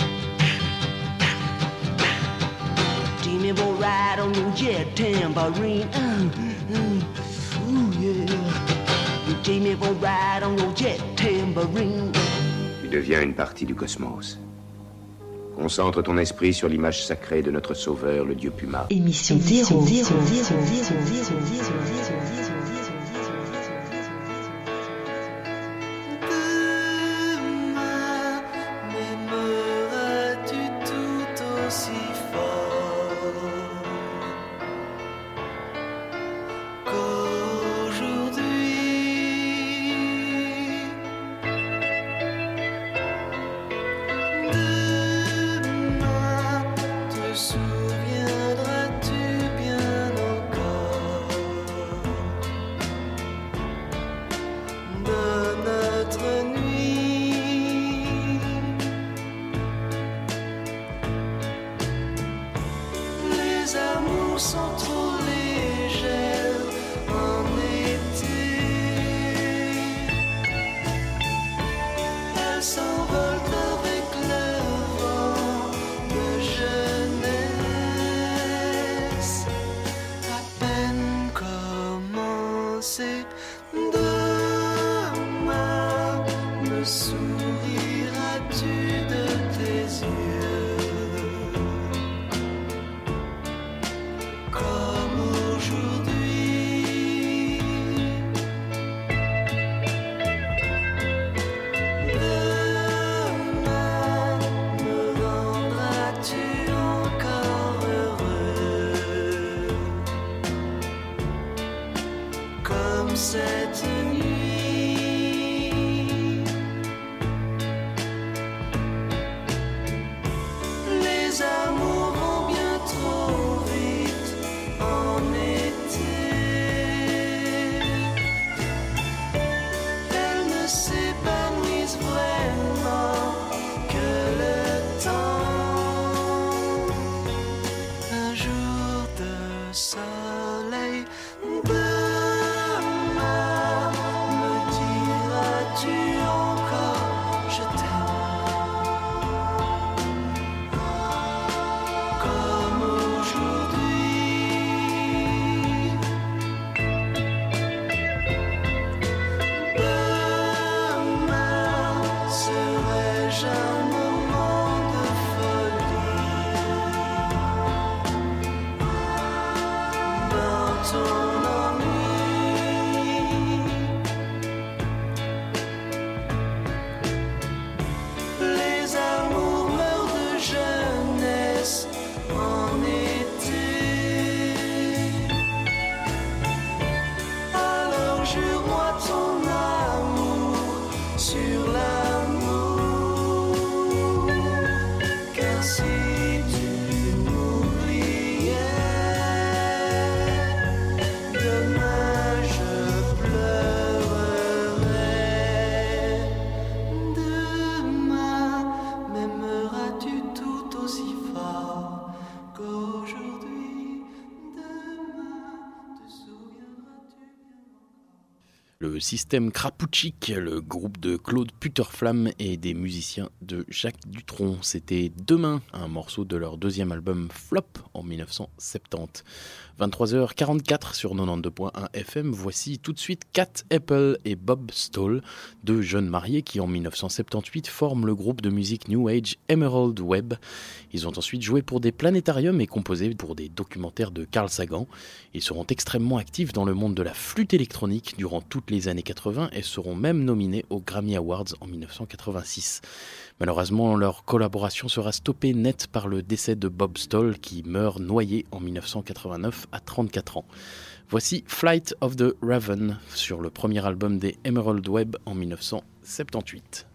Take me for a ride on your jet tambourine. Uh, uh, ooh yeah. Take me for a ride on your jet tambourine. Tu deviens une partie du cosmos. Concentre ton esprit sur l'image sacrée de notre sauveur, le dieu Puma. Émission zéro, zéro, zéro, zéro, zéro, zéro, zéro. Souviendras-tu bien encore Demain, me souriras-tu de tes yeux comme aujourd'hui? Demain, me rendras-tu encore heureux comme cette nuit? Les amours vont bien trop vite en été. Elles ne s'épanouissent vraiment que le temps. Un jour de soleil. Demain, me diras-tu encore je t'aime comme aujourd'hui? Demain, serai-je un moment de folie dans ton ennui? Les amours meurent de jeunesse en été. Alors jure-moi ton amour sur l'amour, car si tu m'oubliais, demain je pleurerais. Demain, m'aimeras-tu tout aussi fort qu'aujourd'hui? Demain, te souviendras-tu bien? Le système Krapouchik, le groupe de Claude Putterflam et des musiciens de Jacques Dutronc. C'était Demain, un morceau de leur deuxième album Flop en dix-neuf cent soixante-dix. vingt-trois heures quarante-quatre sur quatre-vingt-douze point un F M. Voici tout de suite Cat Apple et Bob Stoll, deux jeunes mariés qui en dix-neuf cent soixante-dix-huit forment le groupe de musique New Age Emerald Webb. Ils ont ensuite joué pour des planétariums et composé pour des documentaires de Carl Sagan. Ils seront extrêmement actifs dans le monde de la flûte électronique durant toutes les années quatre-vingts et seront même nominés aux Grammy Awards en dix-neuf cent quatre-vingt-six. Malheureusement, leur collaboration sera stoppée net par le décès de Bob Stoll qui meurt noyé en dix-neuf cent quatre-vingt-neuf à trente-quatre ans. Voici Flight of the Raven sur le premier album des Emerald Webb en dix-neuf cent soixante-dix-huit.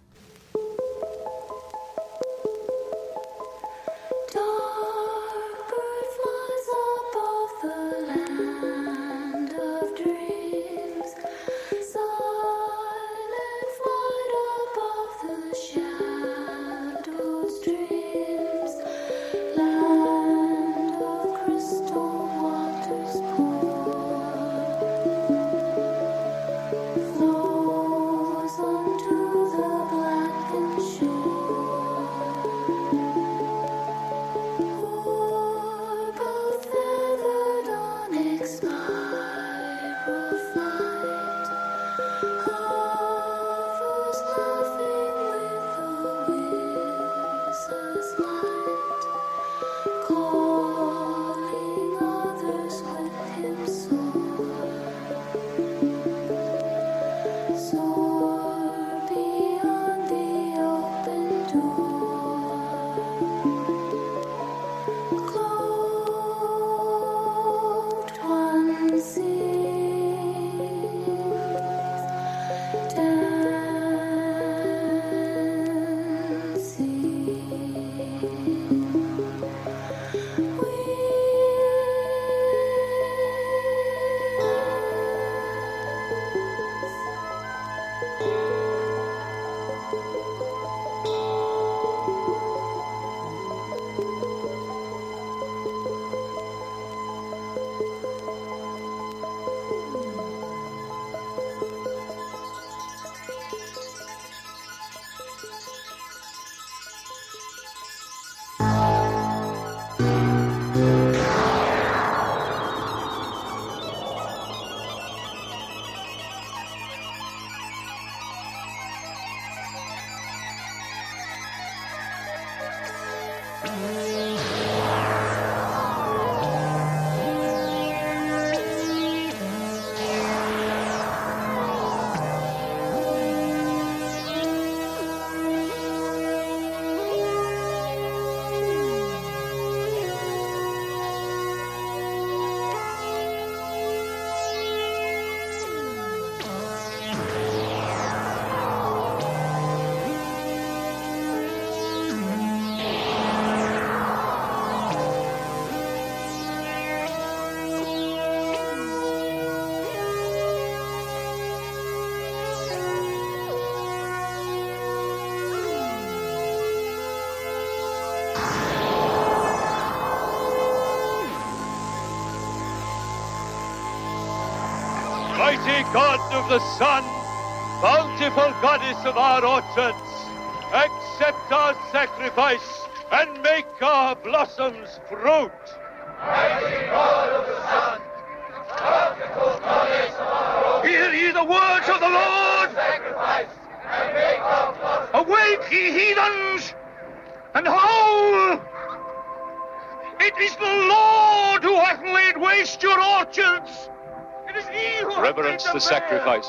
Mighty God of the sun, bountiful goddess of our orchards, accept our sacrifice and make our blossoms fruit. Mighty God of the sun, bountiful goddess of our orchards, hear ye the words of the Lord. Sacrifice and make our blossoms. Awake, ye heathens, and howl! It is the Lord who hath laid waste your orchards. It is he who hath Reverence made the them sacrifice.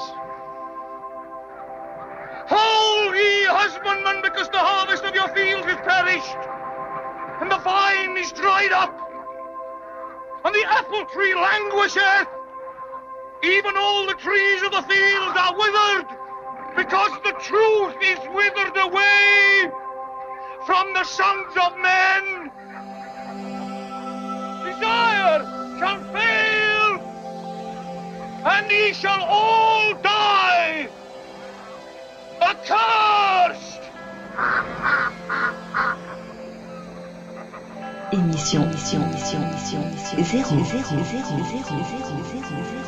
Howl, ye husbandmen, because the harvest of your fields is perished, and the vine is dried up, and the apple tree languisheth. Even all the trees of the field are withered, because the truth is withered away from the sons of men. Desire shall fail, and ye shall all die, accursed. Émission, émission, émission, émission, émission, zéro, zéro, zéro, zéro, zéro, zéro, zéro.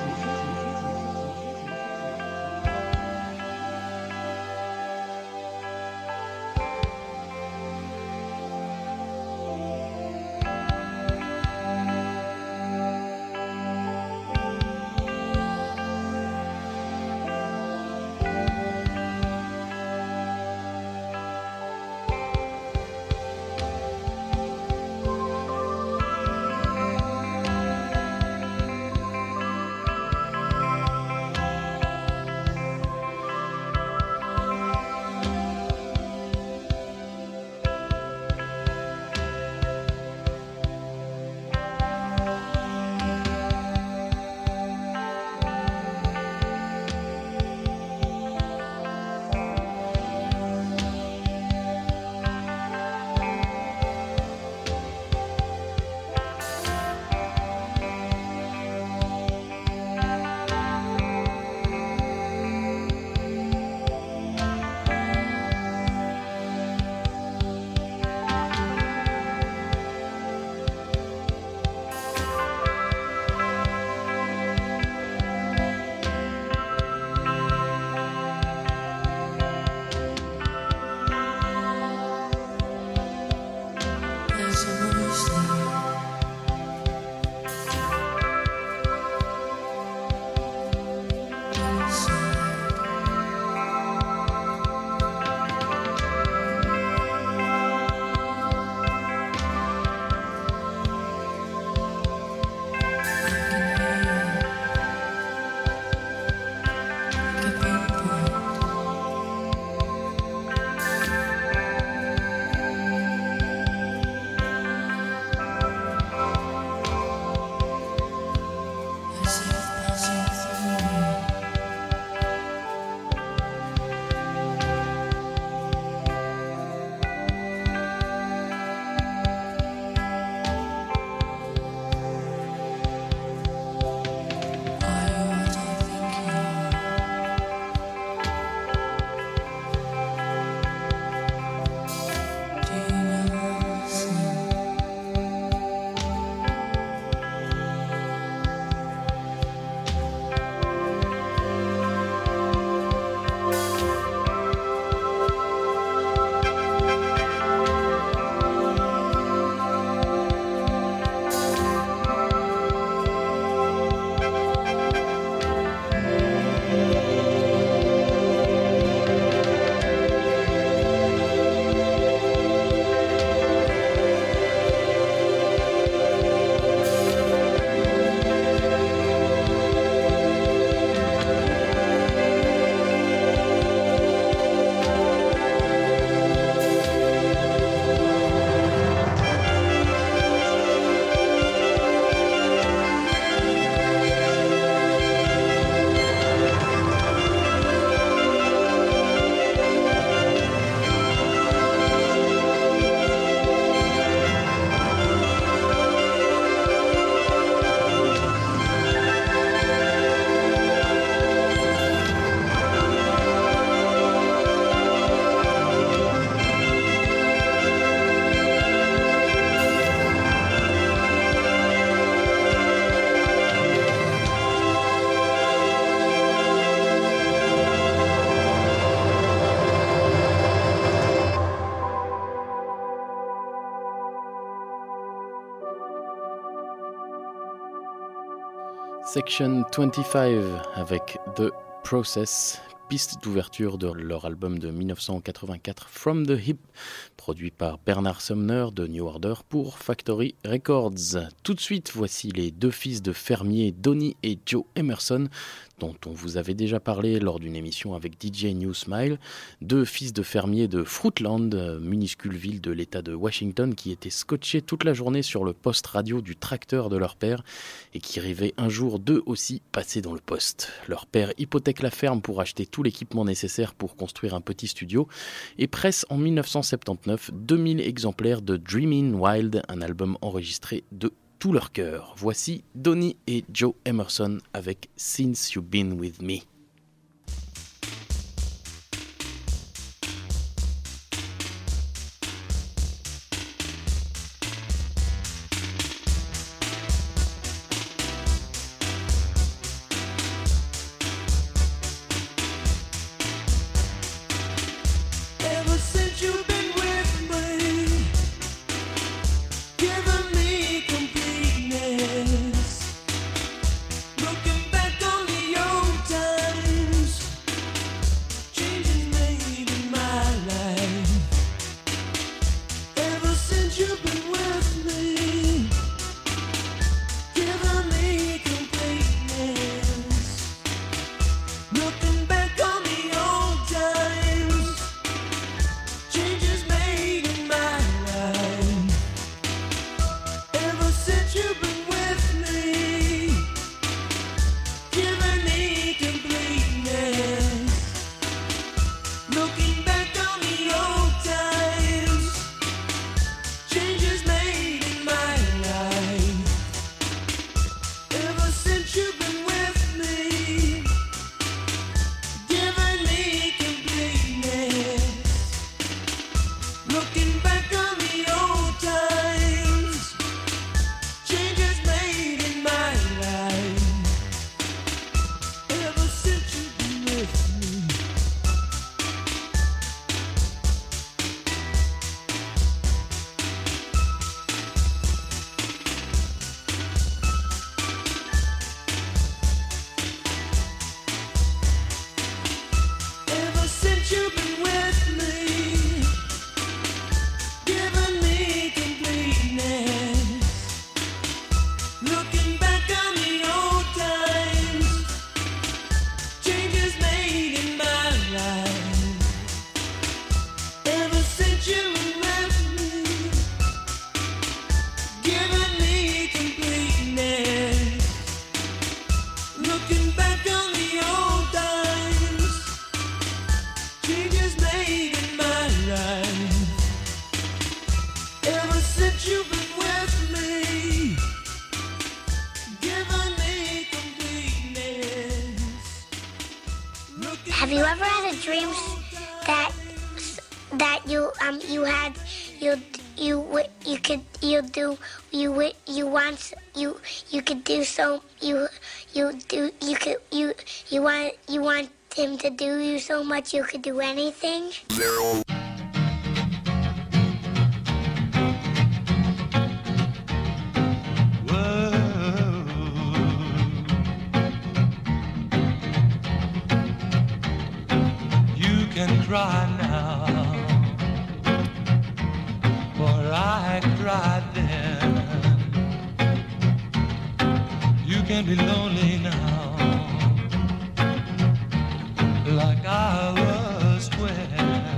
Section vingt-cinq avec The Process, piste d'ouverture de leur album de dix-neuf cent quatre-vingt-quatre From the Hip, produit par Bernard Sumner de New Order pour Factory Records. Tout de suite, voici les deux fils de fermiers, Donny et Joe Emerson, dont on vous avait déjà parlé lors d'une émission avec D J New Smile, deux fils de fermiers de Fruitland, minuscule ville de l'État de Washington, qui étaient scotchés toute la journée sur le poste radio du tracteur de leur père et qui rêvaient un jour d'eux aussi passer dans le poste. Leur père hypothèque la ferme pour acheter tout l'équipement nécessaire pour construire un petit studio et presse en dix-neuf cent soixante-dix-neuf deux mille exemplaires de Dreamin' Wild, un album enregistré de tout leur cœur. Voici Donny et Joe Emerson avec Since You've Been With Me. Ever since you've been with me, giving me completeness. Looking back on the old times, changes made in my life. Ever since you've been with me, giving me completeness. Looking back on the old times, changes made in my life. Ever since you've been with me, giving me completeness. Looking back on the old times, changes made in my life. Ever since you've been with me, giving me completeness. Looking back on the old times, changes made in my life. Ever since you've been with me. Ever since you've been with me, giving me completeness. Looking back on the old times, changes made in my life. Ever since you've been with me, giving me completeness. Looking back on the old times, changes made in my life. Ever since you've been with me, giving me completeness. Have you ever had a dream that that you um you had you you wi- you could you do you wi- you want you you could do so you you do you could you you want you want him to do you so much you could do anything? Zero. You can cry now, for I cried then. You can be lonely now, like I was when,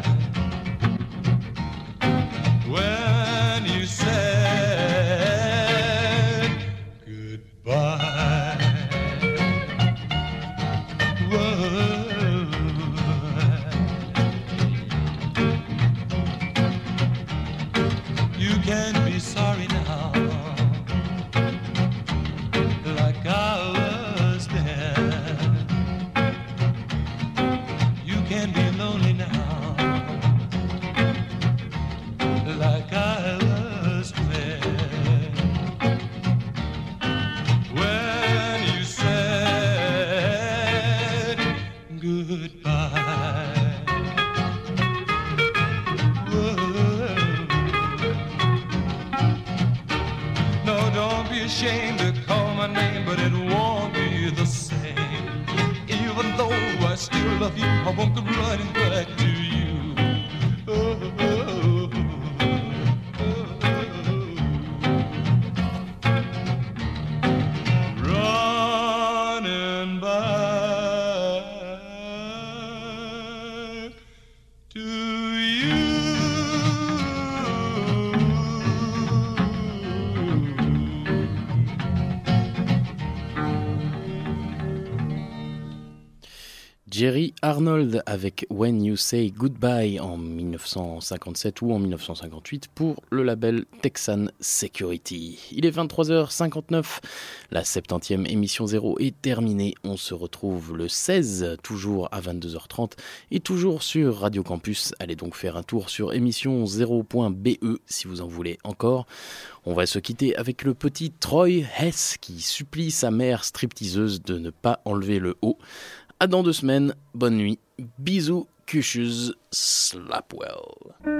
when you said goodbye. Whoa. You can be sorry now, like I was then. You can be lonely now, like I was when, when you said goodbye. Whoa. No, don't be ashamed to call my name, but it won't be love you, I want to come running back to you. Oh, oh, oh, oh. Running back to you. Jerry Arnold avec When You Say Goodbye en dix-neuf cent cinquante-sept ou en dix-neuf cent cinquante-huit pour le label Texan Security. Il est vingt-trois heures cinquante-neuf, la septantième émission zéro est terminée. On se retrouve le seize, toujours à vingt-deux heures trente et toujours sur Radio Campus. Allez donc faire un tour sur émission zéro point b e si vous en voulez encore. On va se quitter avec le petit Troy Hess qui supplie sa mère stripteaseuse de ne pas enlever le haut. À dans deux semaines, bonne nuit, bisous, cuchus, slapwell.